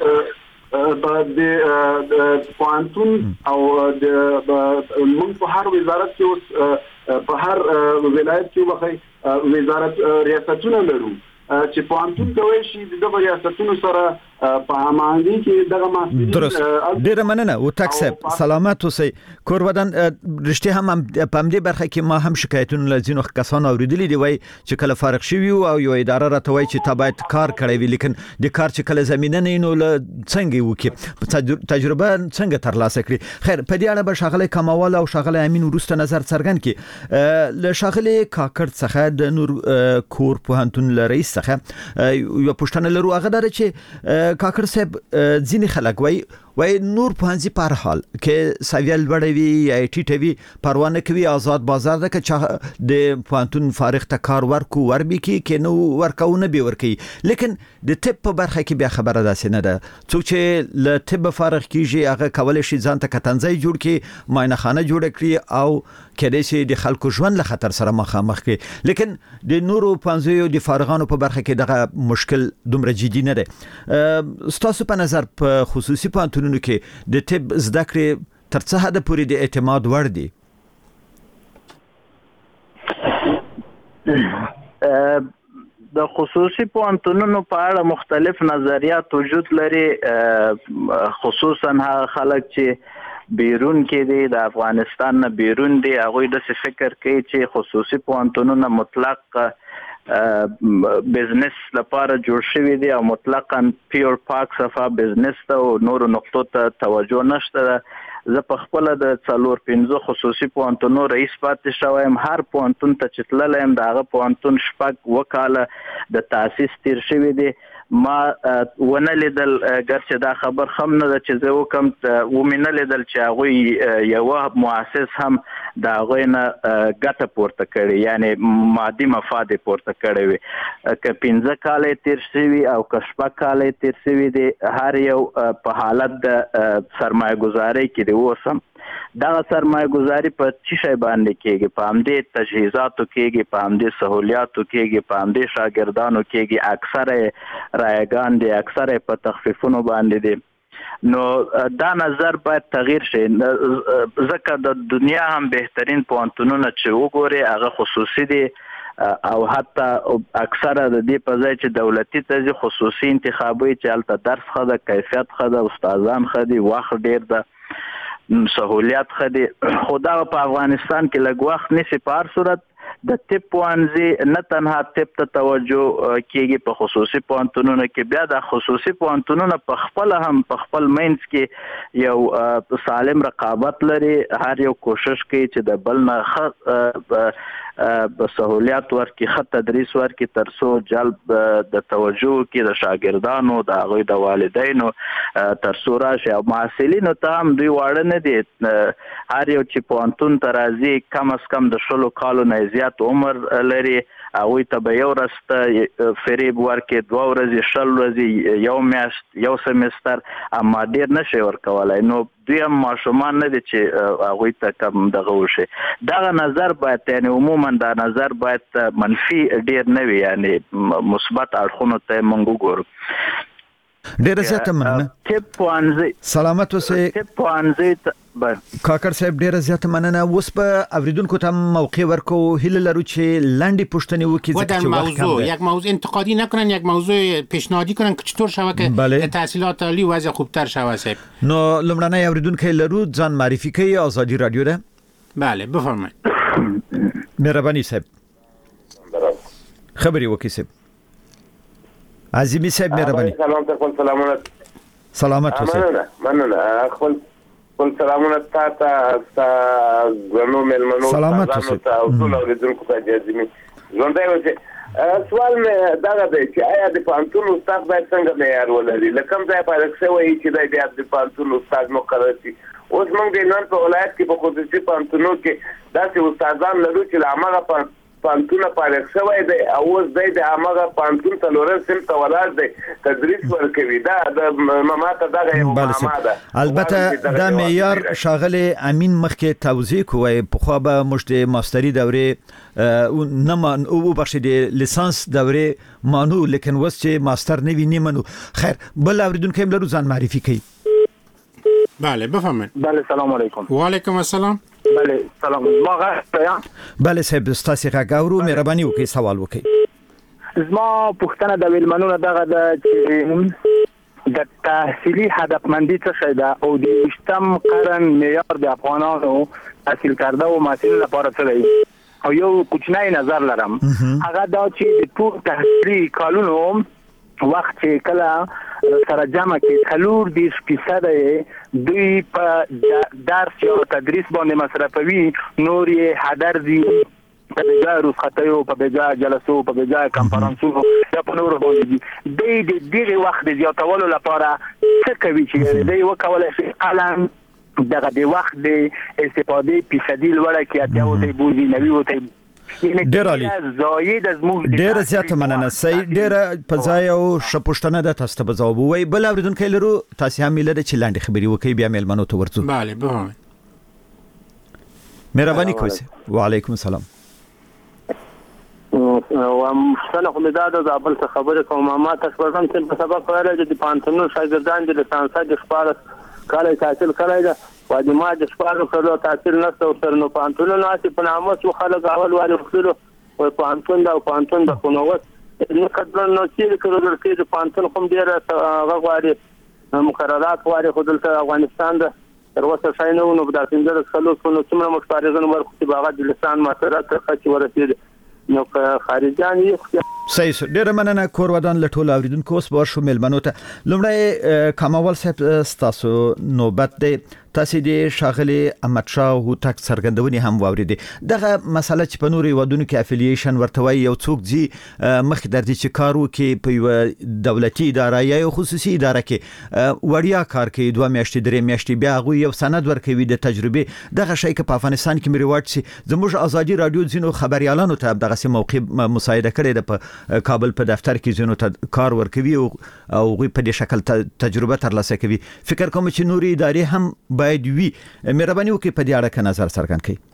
د پوهنتون او د موږ په هر وزارت کې اوس په هر ولایت کې وخت وزارت ریاستونه لرو چې پوهنتون کوي شي د ریاستونو سره په هماهنګي کې دغه مسؤلیت درست. ډیره مننه او تکسب سلامت اوسئ. کورودان رښتیا هم په همدې برخه کې ما هم شکایتونه لزینو کسانو اوریدلي دی وای چې کله فارغ شوی او یو اداره راته وای چې تا باید کار کړی وي لیکن د کار چې کله زمينه نه نو څنګه وکي تجربه څنګه ترلاسه کړي. خیر په دې اړه به شاغله کمال او شاغله امین ورسته نظر څرګند کړي. له شاغله کاکړ څخه د نور کور پوهنتون رئیس څخه یو پښتنه لرو هغه در چې کاکړ صاحب ځینې خلک وای وای نور پوهنځي په حال کې سویل وړوي یا ټیټوي پروا نه کوي آزاد بازار ده چې د پوهنتون فارغ ته کار ورکو وربي کې کې نو ورکاونه به ورکي لیکن د طب په برخه کې بیا خبره ده نه ده څوک چې له طب فارغ کیږي هغه کولای شي ځان ته کتنځي جوړ کړي ماینه خانه جوړ کړي او کله چې د خلکو ژوند له خطر سره مخامخ کړي لیکن د نورو پوهنځیو د فارغانو په برخه کې دغه مشکل دومره جدي نه ده. ستاسو په نظر په خصوصي پوهنتونونو کې د طب زده کړې تر څه حد پورې د اعتماد وړ دي؟ د خصوصي پوهنتونونو په اړه مختلف نظریات وجود لري خصوصا هغه خلک چې بیرون کې دي د افغانستان نه بیرون دي هغه د فکر کوي چې خصوصي پوهنتونونه مطلق بزنس لپاره جوړ شوی دی او مطلقاً پیور پاک صفه بزنس ته او نور نقطو ته توجه نشته. زه په خپل د څلور پنځه خصوصي پوهنتونو رئیس پاتې شوم. هر پوهنتون ته چې تللم دغه پوهنتون شپږ وکاله د تاسیس تیر شوی دی. ما ونه لیدل ګرچې دا خبر خم نه ده چې زه وکم ومنه لیدل چې هغه یو مؤسس هم دا غوینه ګټه پورته کړي یعنی مادي مفاد پورته کړي وي. که پنځه کال تیر شوی او که شپږ کال تیر شوی دی هر یو په حالت د سرمایه گذاري کې دی وسم. دا سرمایه گذاری په چی شی باندې کېږي؟ په همدې تجهیزاتو کېږي، په همدې سہولیاتو کېږي، په همدې شاګردانو کېږي. اکثره رایگان دي، اکثره په تخفیفونو باندې دي. نو دا نظر باید تغییر شي ځکه د دنیا هم بهترین پوهنتونونه چې وګوري هغه خصوصي دي او حتی اکثره د دې په ځای چې دولتي ته خصوصي انتخابوي چې هلته درس ښه ده، کیفیت ښه ده، استادان ښه دي، وخت ډیر ده، سہولیات خدي. خدا په افغانستان کې لږ وخت نشي په هر صورت د طب پوهنځي نه تنها طب ته توجه کیږي په خصوصي پوهنتونونو کې بیا د خصوصي پوهنتونونو په خپل هم په خپل مینس کې یو سالم رقابت لري. هر یو کوشش کوي چې د بل نه په سہولیات ورکړي، ښه تدریس ورکړي تر څو جلب د توجه کې د شاګردانو د هغوی د والدینو تر څو راشي او محصلینو ته هم دوی واړه نه دي. هر یو چې پوهنتون ته راځي کم از کم د شلو کالو نه زیات عمر لري هغوی ته به یو ورځ ته فریب ورکړي، دوه ورځې، شل ورځې، یو میاشت، یو سمستر، اما ډېر نشي ورکولی. نو دوی هم ماشومان نه دي چې هغوی ته کم دغه وشي. دغه نظر باید یعنی عموما دا نظر باید منفي ډېر نه وي، یعنی مثبت اړخونو ته موږ وګورو. ډېره زیاته مننه. طب پوهنځي سلامت اوسئ. طب پوهنځي کاکړ صاحب ډیره زیاته مننه. اوس په اوریدونکو ته موقع ورکو هیله لرو چې لاندې پوښتنې وکړي و در موضوع یک موضوع انتقادی نکنن، یک موضوع پیشنهادی کنن که چطور شوه که بله. تحصیلات عالی وضع خوبتر شوه. صاحب نو لمړنۍ اوریدونکو لرو ځان معرفي کوي. آزادی رادیو ده. بله بفرمایید. مهرباني صاحب خبري وکړئ. صاحب عظیمی صاحب مهرباني. سلام ته خپل سلامونه. سلامت اوسئ. مننه مننه خپل خپل سلامونه تاسو ته غنو ملمنو سلامت اوسئ. او ټول اوریدونکو ته عظیمی ژوندۍ اوسئ. سوال مې دا دی چې آیا د پوهنتون استاد باید څنګه معیار ولري؟ لکه کوم ځای په لکه وایي چې د بیا د پوهنتون استاد مقرر شي. اوس موږ د نن په ولایت کې په خصوصي پوهنتونونو کې داسې استادان لرو چې له هغه پانتون فارغ شوی دی او اوس دی د هغه پانتون څلورم صنف ته ولاړ دی تدریس ورکوي دا د ماته دغه یو معما ده. البته دا معیار شاغلی امین مخکې توضیح کوی په خو به مشت ماستری دوره نه مان او بخش د لیسانس دوره مانو لیکن وس چې ماستر نه وی نه منو. خیر بل اوریدونکو هم لرو ځان معرفي کوي. بله بفهمید. بله سلام علیکم. و علیکم السلام. بله سلام. ما غواړم بله صاحب ستاسو غاورو مهرباني وکړئ سوال وکړئ. زما پوښتنه د ویلمنونو دغه د چې د تحصیلي هدفمندي څه شی ده او د ویشتم قرن معیار د افغانانو تحصیل کرده او محصلین لپاره څه دی او یو کوچنی نظر لرم هغه دا چې د ټول تحصیلي کالونو وخت چې کله سره جمع کې څلور دېرش فیصد دوی په درس یا تدریس باندې مصرفوي نور یې هدر دي په بجای رخصتیو په بجای جلسو په بجای کنفرانسونو یا په نورو باندې دي دوی د دغه وخت د زیاتولو لپاره څه کوي چې دوی وکولای شي الان دغه د وخت د استفادې فیصدي لوړه کې اتیا وته بوزي نوي وته ډیر عالی ډیر زیاته مننه سي ډیر په ځای او شپښتنه د تاسو ته ځواب وای بل اوریدونکو لرو تاسو هم ملي د چلاندې خبري وکي بیا مېلمنو ته ورځو. bale به مهرباني کوئ. وعلیکم السلام. و مشتنه خو دا د ابل څخه خبره کوم ما تاسو ورته چې په سبق وایي چې پانتونو شاګردان د لیسانس د شپاره کال تحصیل کړی دا و د ما د شپاره کړو تحصیل نشته او تر نو پانتونو ناسي په نامه څو خلک اول وایي خپل او پانتون دا پانتون د خنوت نو کله نو چې کړو چې پانتون کوم ډیر غواړي مقررات غواړي خو دلته افغانستان د تر اوسه شای نه نو د څنګه خلکو څو څومره مشفارغون ورخ چې باغ د لسان ماتره تر خچ ورسید نو خارجان یې صحیح ډیر مننه کور ودان لټول اوریدونکو اوس به شو ملمنو ته لومړی کمال صاحب تاسو نوبت دی تاسو د شاغلي احمد شاه هوتک څرګندونې هم واوریدي دغه مسله چې په نوري ودونو کې افیلیشن ورتوي یو څوک جی مخ درځي چې کارو کې په یو دولتي اداره یا خصوصي اداره کې وړیا کار کوي دوه میاشتې درې میاشتې بیا غو یو سند ورکوي د تجربه دغه شی کې په افغانستان کې مریوټ سي زموږ ازادي رادیو ځینو خبريالانو ته دغه سي موقع مساعده کړي د کابل په دفتر کې ځینو ته کار ورکوي او غوي په دې شکل تجربه ترلاسه کوي. فکر کوم چې نوري ادارې هم باید وي مهرباني وکړئ په دې اړه کې نظر څرګند کړئ.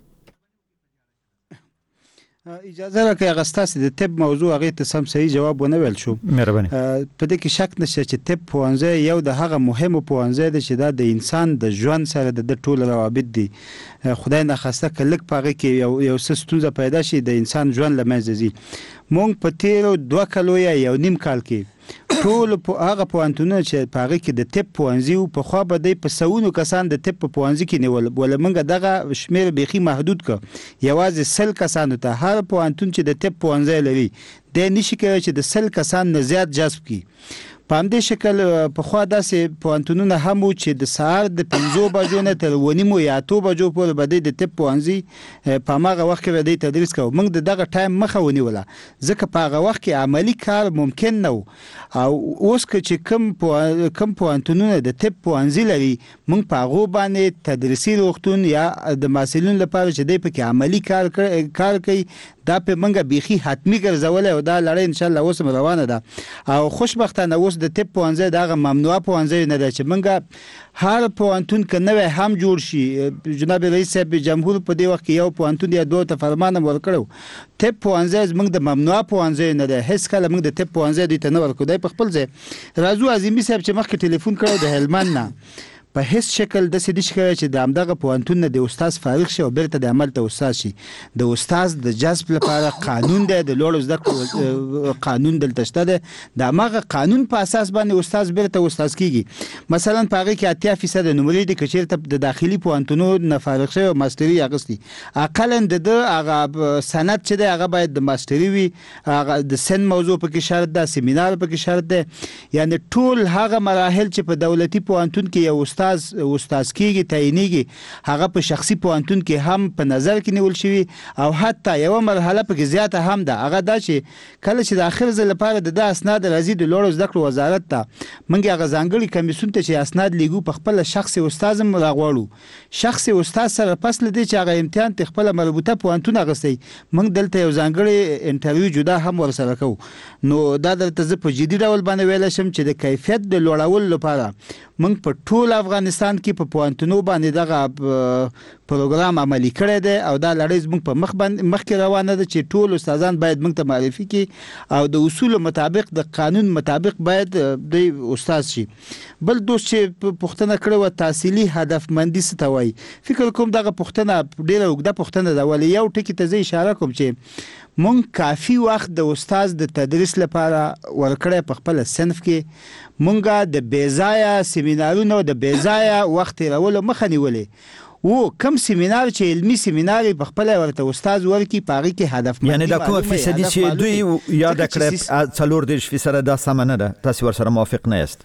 اجازه راکړئ غستاسي د طب موضوع هغه ته سم صحیح جواب ونه ویل شو. مهرباني. په دې کې شک نشته چې طب پوهنځی یو د هغه مهمو پوهنځی دی چې دا د انسان د ژوند سره د ټول روابط دي. خدای نه خواسته کلک پاره کې یو یو ستونزه پیدا شي د انسان ژوند لمنځه ځي. مونږ په تیرو دوه کالو یا یو نیم کال کې ټول په هغه پوهنتونونه چې په هغه کې د طب پوهنځي او په خوا به د پسونو کسان د طب په پوهنځي کې نیول ول منګه دغه شمیر بيخي محدود ک یوازې سل کسانو ته هر پوهنتون چې د طب پوهنځي لري د نشي کوي چې د سل کسان نه زیات جذب کی په همدې شکل په خوا داسې پوهنتونونه هم چې د سهار د پنځو بجو نه تر ونیمو یا اتو بجو پورې به د طب پوهنځي په هغه وخت کې به د تدریس کوو موږ د دغه ټایم مخه ونیوله ځکه په هغه وخت کې عملی کار ممکن نه او اوس چې کم کم پوهنتونونه د طب پوهنځي لري موږ په هغه باندې تدریسي وختون یا د محصلینو لپاره چې د پکې عملی کار کار کوي دا په منګه بيخي حتمی ګرځولې او دا لړۍ ان شاء الله اوس روانه ده او خوشبختانه اوس د طب پوهنځي دغه ممنوع پوهنځي نه ده چې منګه هر پوهنتون کې نوې هم جوړ شي. جناب رئیس صاحب جمهور په دې وخت کې یو پوهنتون یا دوه ته فرمان ورکړو طب پوهنځي زموږ د ممنوع پوهنځي نه ده هیڅ کله موږ د طب پوهنځي د تنور کو دی په خپل ځای راځو عظیمی صاحب چې مخکې ټلیفون کړو د هلمند نه په هیڅ شکل د سې د شکایت چې د امدغه پوهنتون د استاد فارغ شي او بیرته د عمل ته استاد شي د استاد د جذب لپاره قانون دی د لوړ زده کړو قانون دلته شته ده د هغه قانون په اساس باندې استاد بیرته استاد کیږي مثلا په هغه کې اتیا فیصد نمرې د کچیر ته د داخلي پوهنتونو نه فارغ شي او ماستری اغستی اقلا د هغه سند چې د هغه باید د ماستری وي هغه د سن موضوع په کې شرط ده سیمینار په کې شرط ده یعنی ټول هغه مراحل چې په دولتي پوهنتون کې یو استاد استاد استاد کیږي تعینېږي هغه په شخصي پوهنتون کې هم په نظر کې نیول شوی او حتی یو مرحله په زیاته هم ده هغه دا چې کله چې د اخر ځل لپاره د اسناد راځي د لوړو زده کړو وزارت ته موږ هغه ځانګړي کمیسیون ته چې اسناد لیږو په خپل شخصي استاد هم راغواړو شخصي استاد سره پس لدی چې هغه امتحان ته خپل مربوطه پوهنتون اغستې موږ دلته یو ځانګړي انټرویو جدا هم ورسره کوو نو دا دلته زه په جدي ډول باندې ویل شم چې د کیفیت د لوړولو لپاره موږ په ټول افغانستان کې په پوهنتونو باندې دغه پروګرام عملی کړی دی او دا لړۍ زموږ په مخ باندې مخکې روانه ده چې ټول استادان باید موږ ته معرفي کړي او د اصول مطابق د قانون مطابق باید د استاد شي بل دوست چې پوښتنه کړې و تحصیلي هدفمندي څه ته وایي فکر کوم دغه پوښتنه ډېره اوږده پوښتنه ده ولې یو ټکي ته زه اشاره کوم چې مونږ کافي وخت د استاد د تدریس لپاره ورکړی په خپل صنف کې مونږه د بیځایه سیمینارونو د بیځایه وخت تیرولو مخه نیولې و کم سیمینار چې علمی سیمینار په خپل ورته استاد ورکی پاغي کې هدف یعنی دا کوم فیصدي چې دوی یاد کړی څلور دیرش فیصد دا سم نه ده تاسو ورسره موافق نه یاست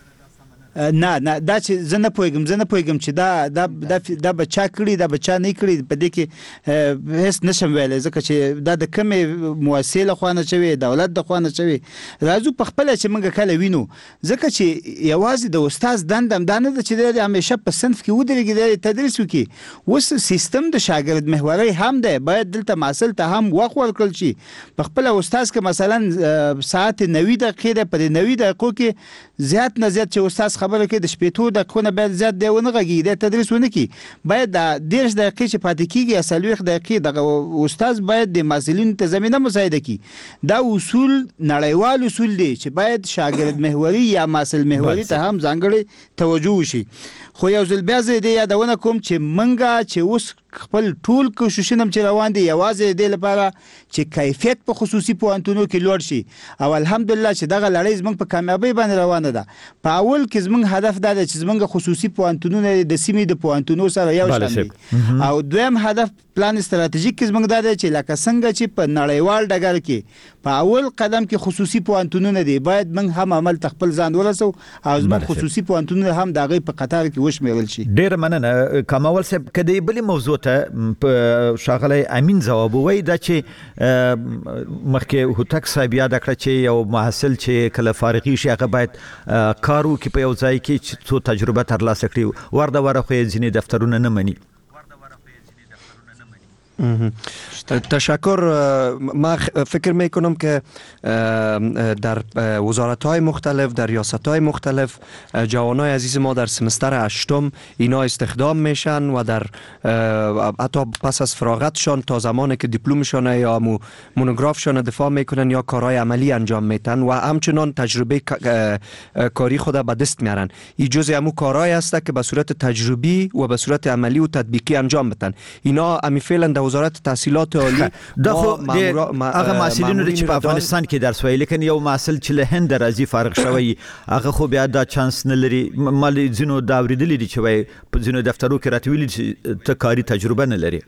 نه نه دا چې زه نه پوهیږم زه نه پوهیږم چې دا دا دا بچا کړي دا بچا نه کړي په دې کې هیڅ نشم ویلی ځکه چې دا د کومې مؤسسې له خوا نه شوی دولت د خوا نه شوی راځو په خپله چې موږ کله وینو ځکه چې یوازې د استاد دنده همدا نه ده چې دی همیشه په صنف کې ودرېږي دی تدریس وکړي اوس سیستم د شاګرد محوري هم دی باید دلته محصل ته هم وخت ورکړل شي په خپله استاد که مثلا ساعت نوي دقیقې ده په دې نوي دقیقو کې زیات نه زیات چې استاد خبره کوي د شپېتو دقیقو باید زیات دی ونه غږیږي د تدریس ونه کړي باید د دېرش دقیقې چې پاتې کېږي یا څلوېښت دقیقې دغه استاد باید د محصلینو ته زمینه مساعده کړي دا اصول نړیوال اصول دی چې باید شاګرد محوري یا محصل محوري ته هم ځانګړې توجه وشي خو یو ځل بیا زه دې یادونه کوم چې منګه چې اوس خپل ټول کوششونه چې روان دي یوازې د لپاره چې کیفیت په خصوصي پوهنتونو کې لوړ شي او الحمدلله چې دغه لړۍ زموږ په کامیابی باندې روانه ده په اول کې زموږ هدف دا ده چې زموږ خصوصي پوهنتونونه د سیمې د پوهنتونو سره یو شان دي او دویم هدف پلان استراتیژیک کې زموږ دا ده چې لکه څنګه چې په نړیوال ډګر کې په اول قدم کې خصوصي پوهنتونونه دي باید موږ هم عمل خپل ځان ورسو او زموږ خصوصي پوهنتونونه هم دغه په قطار کې وشمیرل شي ډیر مننه کمال صاحب کدی بلې موضوع ته شاغلی امین ځواب وای دا چې مخکې هوتک صاحب یاد کړ چې یو محصل چې کله فارغي شي هغه باید کارو کې په یو ځای کې څو تجربه ترلاسه کړي ورده ورخه ځینې دفترونه نه مني تشکر ما فکر میکنم که در وزارت‌های مختلف در ریاست‌های مختلف جوانای عزیز ما در سمستر هشتم اینا استخدام میشن و در حتی پس از فراغتشان تا زمانی که دیپلمشان یا مونوگرافشان دفاع میکنن یا کارهای عملی انجام میتن و همچنان تجربه کاری خود به دست میارن این جزء همون کارهای است که به صورت تجربی و به صورت عملی و تطبیقی انجام بدن اینا امی فعلا در وزارت تحصیلات عالی دا خو هغه محصلینو چې په افغانستان کې درس وایي لیکن یو محصل چې له هند راځي فارغ شوی هغه خو بیا دا چانس نه لري مال ځینو دا اوریدلي دي چې وایي په ځینو دفترو کې راته ویلي چې ته کاري تجربه نه لري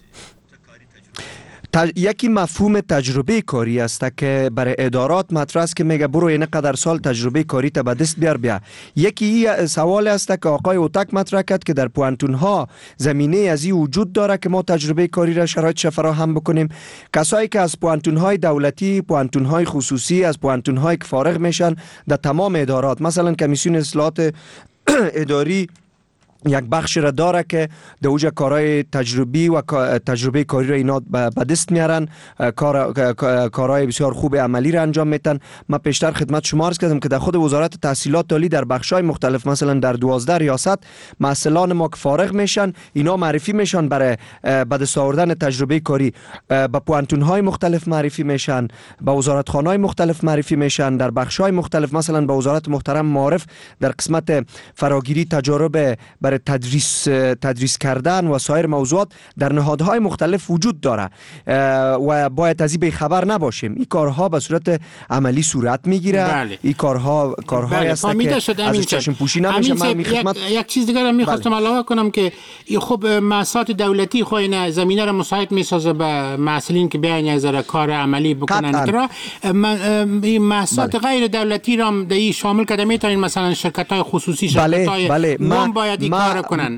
تج... یکی مفهوم تجربه کاری است که برای ادارات مطرح است که میگه برو این قدر سال تجربه کاری تا به دست بیار بیا. یکی سوال است که آقای اوتک مطرح کرد که در پوهنتون ها زمینه از این وجود داره که ما تجربه کاری را شرایطش فراهم بکنیم. کسایی که از پوهنتون های دولتی، پوهنتون های خصوصی، از پوهنتون های که فارغ میشن در تمام ادارات مثلا کمیسیون اصلاحات اداری یک بخش را داره که در اوج کارهای تجربی و تجربه کاری را اینا به دست میارن کار کارهای بسیار خوب عملی را انجام میتن. من پیشتر خدمت شما عرض کردم که در خود وزارت تحصیلات عالی در بخش‌های مختلف مثلا در دوازده ریاست محصلان ما که فارغ میشن اینا معرفی میشن برای به دست آوردن تجربه کاری به پوهنتون‌های مختلف معرفی میشن به وزارتخانه‌های مختلف معرفی میشن در بخش‌های مختلف مثلا به وزارت محترم معارف در قسمت فراگیری تجارب تدریس تدریس کردن و سایر موضوعات در نهادهای مختلف وجود داره و باید از این خبر نباشیم. این کارها به صورت عملی صورت میگیره. بله. این کارها کارهایی است که از چشم پوشی نمیشه. من یک, خدمت... یک چیز دیگه هم می‌خواستم بله. علاوه کنم که خب مؤسسات دولتی خو این زمینه را مساعد میسازه به مسئولین که بیان از کار عملی بکنن. کرا این مؤسسات بله. غیر دولتی را در این شامل کرده میتونین مثلا شرکت‌های خصوصی شرکت‌های بله. بله. ما باید کار کنن.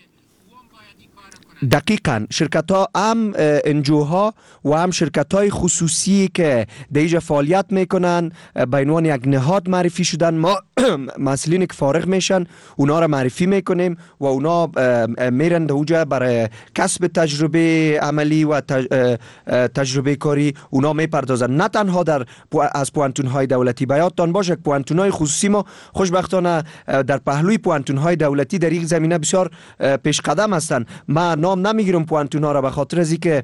دقیقاً شرکت ها هم انجوها و هم شرکت های خصوصی که در اینجا فعالیت میکنن به عنوان یک نهاد معرفی شدن. ما مسئولین که فارغ میشن اونا را معرفی میکنیم و اونا میرن در اونجا برای کسب تجربه عملی و تجربه کاری اونا میپردازن. نه تنها در از پوانتون های دولتی. بیادتان باشه که پوانتون های خصوصی ما خوشبختانه در پهلوی پوانتون های دولتی در این زمینه بسیار پیش قدم هستن. ما نام نمیگیرم پوانتون ها را به خاطر از اینکه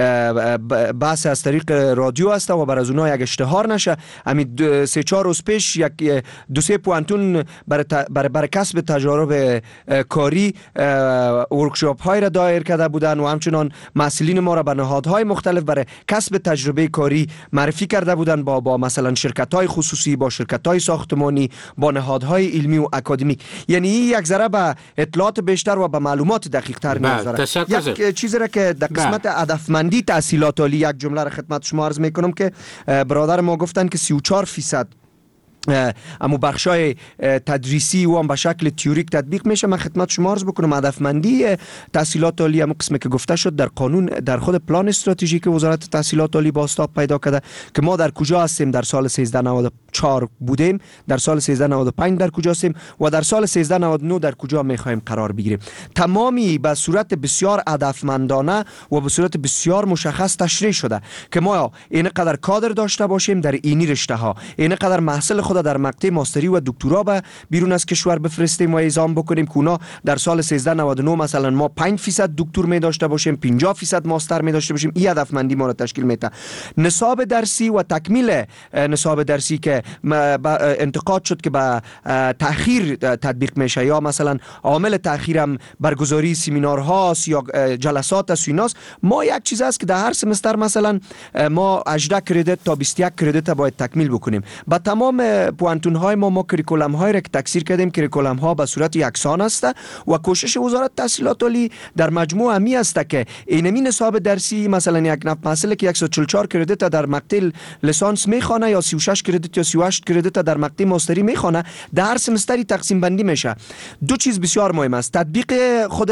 بحث از طریق رادیو است و بر از اونها یک اشتهار نشه. همین سه چهار روز پیش یک دو سه پوانتون برای برای بر کسب تجارب کاری ورکشاپ های را دایر کرده بودن و همچنان مسئولین ما را به نهادهای مختلف برای کسب تجربه کاری معرفی کرده بودن با با مثلا شرکت های خصوصی، با شرکت های ساختمانی، با نهادهای علمی و اکادمیک. یعنی یک ذره به اطلاعات بیشتر و به معلومات دقیق تر نیاز داره. یک چیزی را که در قسمت هدفمندی تحصیلات عالی یک جمله را خدمت شما عرض میکنم که برادر ما گفتن که سی و چهار فیصد اما بخشای تدریسی و هم به شکل تیوریک تطبیق میشه. من خدمت شما عرض بکنم هدفمندی تحصیلات عالی هم قسمی که گفته شد در قانون، در خود پلان استراتژیک وزارت تحصیلات عالی بازتاب پیدا کرده که ما در کجا هستیم. در سال سیزده نود و چهار بودیم، در سال سیزده نود و پنج در کجا هستیم و در سال سیزده نود و نه در کجا میخوایم قرار بگیریم. تمامی به صورت بسیار هدفمندانه و به صورت بسیار مشخص تشریح شده که ما اینقدر کادر داشته باشیم در اینی رشته ها، اینقدر محصل خود در مقطع ماستری و دکترا به بیرون از کشور بفرستیم و اعزام بکنیم که اونا در سال سیزده نود و نه مثلا ما پنج درصد دکتر می داشته باشیم، پنجاه درصد ماستر می داشته باشیم. این هدفمندی ما را تشکیل میده. نصاب درسی و تکمیل نصاب درسی که انتقاد شد که به تأخیر تطبیق میشه یا مثلا عامل تأخیر هم برگزاری سمینارهاست یا جلسات است و ایناست. ما یک چیز است که در هر سمستر مثلا ما هجده کردیت تا بیست و یک کردیت باید تکمیل بکنیم. با تمام پوانتون های ما ما کریکولم های را که تکثیر کردیم، کریکولم ها به صورت یکسان است و کوشش وزارت تحصیلات عالی در مجموع همی است که اینمی نصاب درسی مثلا یک نفر محصل که صد و چهل و چهار کردیت در مقطع لیسانس میخوانه یا سی و شش کردیت یا سی و هشت کردیت در مقطع ماستری میخوانه، در هر سمستری تقسیم بندی میشه. دو چیز بسیار مهم است: تطبیق خود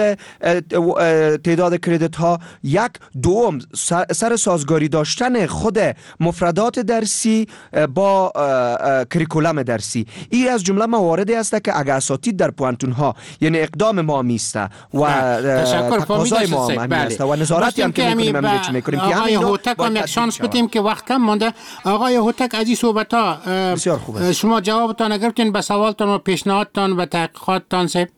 تعداد کردیت ها، یک دوم سر سازگاری داشتن خود مفردات درسی با کریکولم درسی. این از جمله مواردی است که اگر اساتید در پوانتون ها یعنی اقدام ما میسته و تقاضای ما هم است و نظارتی هم که میکنیم هم چی میکنیم که آقای هوتک هم یک شانس بدیم که وقت کم مونده. آقای هوتک از این صحبت ها بسیار خوب است. شما جوابتان اگر بتین به سوالتان و پیشنهادتان و تحقیقاتتان صاحب.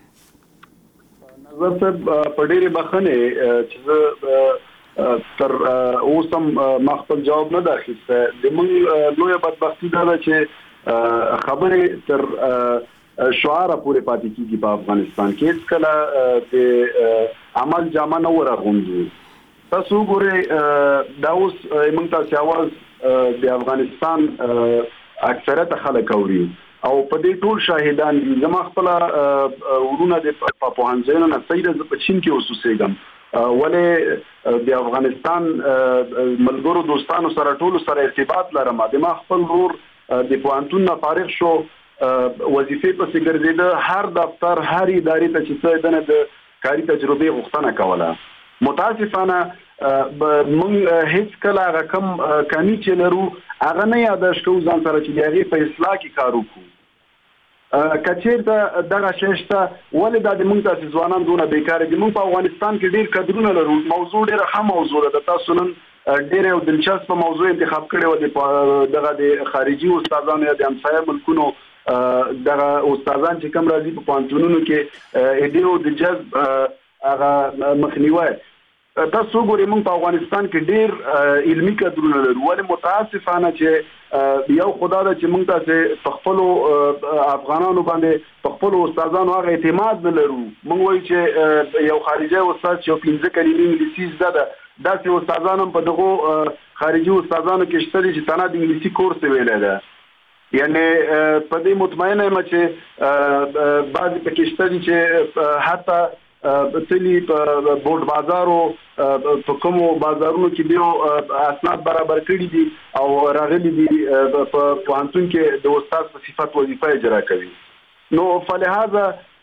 نظر صاحب پډېرې بخنه چې تر اوسم ما خپل جواب نه درخسته. د موږ لویه بدبختي ده چې خبرې تر شعاره پورې پاتې کیږي په افغانستان کې. هیڅ کله د عمل جامه نه ورغونډي. تاسو ګورئ دا اوس موږ تاسو اواز د افغانستان اکثریت خلک اوري او په دې ټول شاهدان دي. زما خپل ورونه د پاپوهانځینو نه سیده ز په چین کې اوسېږم ولې د افغانستان ملګرو دوستانو سره ټول سره ارتباط لرم. د ما خپل ورور د پوهنتون نه فارغ شو، وظیفې پسې ګرځېده، هر دفتر هر ادارې ته چې څه دنه د کاري تجربې غوښتنه کوله. متاسفانه موږ هیڅ کله هغه کم کمی چې لرو هغه نه یاداش کوو ځان سره چې د هغې په اصلاح کې کار وکړو. که چېرته دغه شی شته ولې دا د موږ داسې ځوانان دونه بیکاره دي؟ موږ په افغانستان کې ډېر قدرونه لرو. موضوع ډېره ښه موضوع ده. تاسو نن ډېره یو دلچسپه موضوع انتخاب کړې وه دغه د خارجي استادانو یا د همسایه ملکونو دغه استادان چې کوم راځي په پوهنتونونو کې ایډیو د جذب هغه مخنیوی. تاسو ګورئ موږ په افغانستان کې ډېر علمي کدرونه لرو ولې متاسفانه چې یو خدا ده چې موږ تاسې په خپلو افغانانو باندې په خپلو استادانو هغه اعتماد نه لرو. موږ وایو چې یو خارجي استاد چې یو پنځه کلمې انګلیسي زده ده، داسې استادان هم په دغو خارجي استادانو کې شته دي چې تنها د انګلیسي کورس ویلی ده. یعنی په دې مطمئنه یم چې بعضې پکې شته دي چې حتی تلی په بورډ بازارو په کومو بازارونو کې بیا اسناد برابر کړي دي او راغلي دي په پوهنتون کې د استاد په صفت وظیفه اجرا کوي. نو فلهذا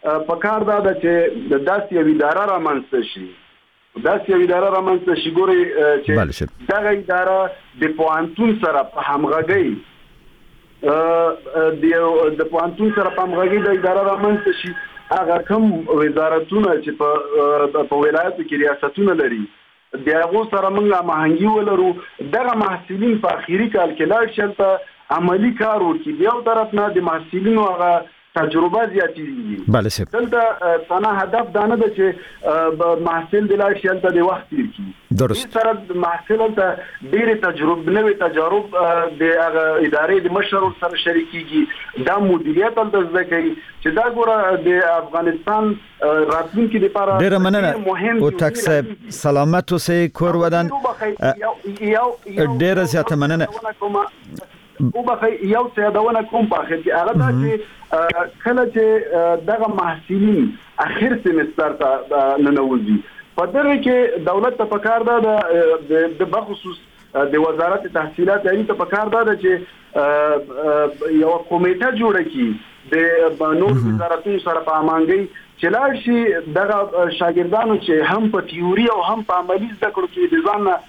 په کار دا ده چې د داسې یو اداره رامنځته شي داسې یو اداره رامنځته شي ګوري چې دغه اداره د پوهنتون سره په همغږۍ د پوهنتون سره په همغږۍ د اداره رامنځته شي هغه کوم وزارتونه چې په په ولایتو کې ریاستونه لري د هغو سره موږ هماهنګي ولرو دغه محصلین په اخري کال کې لاړ شي هلته عملي کار وکړي د یو طرف نه د محصلینو هغه تجربه زیاتېږي بله صاحب دلته ثنا هدف دا نه ده چې محصل د لاړ شي هلته د وخت تېر کړي درست سره محصل هلته ډېرې تجربه نوې تجارب د هغه ادارې د مشر سره شریکېږي دا مدیریت هلته زده کوي چې دا ګوره د افغانستان راتلونکي لپاره ډېره مننه هوتک صاحب سلامت اوسئ کور ودان ډېره زیاته مننه او به یو څه داونه کوم په اخر کې هغه دا چې کله چې دغه محصلین اخر سمستر ته ننوځي په دغه کې دولت ته پکار ده د بخصوص د وزارت تحصیلات یعنی ته پکار ده چې یو کمیټه جوړه کړي د نور وزارتونو سره په امانګي چې لاړ شي دغه شاګردانو چې هم په تیوري او هم په عملي زده کړو کې د ځان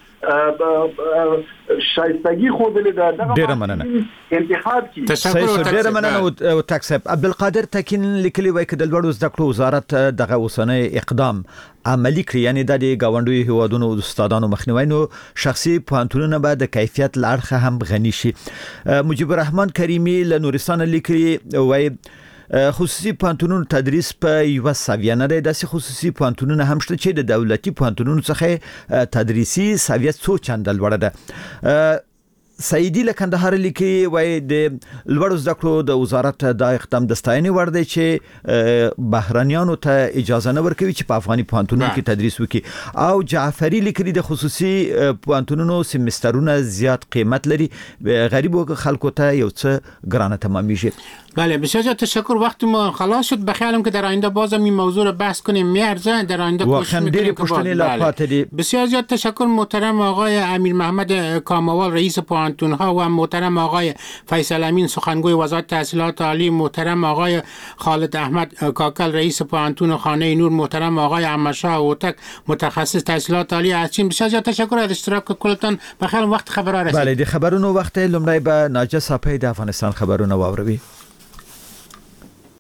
شایستگی خود له دغه انتخاب کی تشکر ډیر مننه او تکسب عبدالقادر تکین لیکلی وای ک د لوړو زده کړو وزارت دغه اوسنۍ اقدام عملی کړی یعنی د غونډوي هوادونو استادانو مخنیوي نو شخصي پوهنتونونه به د کیفیت لړخه هم غنی شي مجيب الرحمن کریمی له نورستان لیکلی وای خصوصي پوهنتونونو تدریس په یو سویه نه دی داسې خصوصي پوهنتونونه هم شته چې د دولتي پوهنتونونو څخه تدریسي سویه څو چنده لوړه ده سعیدی له کندهار لیکي وای د لوړو زده کړو د وزارت د اقدام د ستاینې ور دی چې بهرانيانو ته اجازه نه ورکوي چې په افغاني پوهنتونونو کې تدریس وکړي او جعفری لیکي د خصوصي پوهنتونونو سمسترونه زیات قیمت لري غریب خلکو ته یو څه ګرانه تمامیږي بله بسیار تشکر وقت ما خلاص شد بخیالم که در آینده بازم این موضوع رو بحث کنیم میارزه در آینده کوشش میکنیم که بسیار زیاد تشکر محترم آقای امیر محمد کاموال رئیس پوهنتون ها و محترم آقای فیصل امین سخنگوی وزارت تحصیلات عالی محترم آقای خالد احمد کاکل رئیس پوهنتون خانه نور محترم آقای احمدشاه هوتک متخصص تحصیلات عالی از چین بسیار زیاد تشکر از اشتراک کلتان بخیالم وقت خبرها رسید بله دی خبرونو وقت لمړی به ناجه صاحب د افغانستان خبرونه واوروي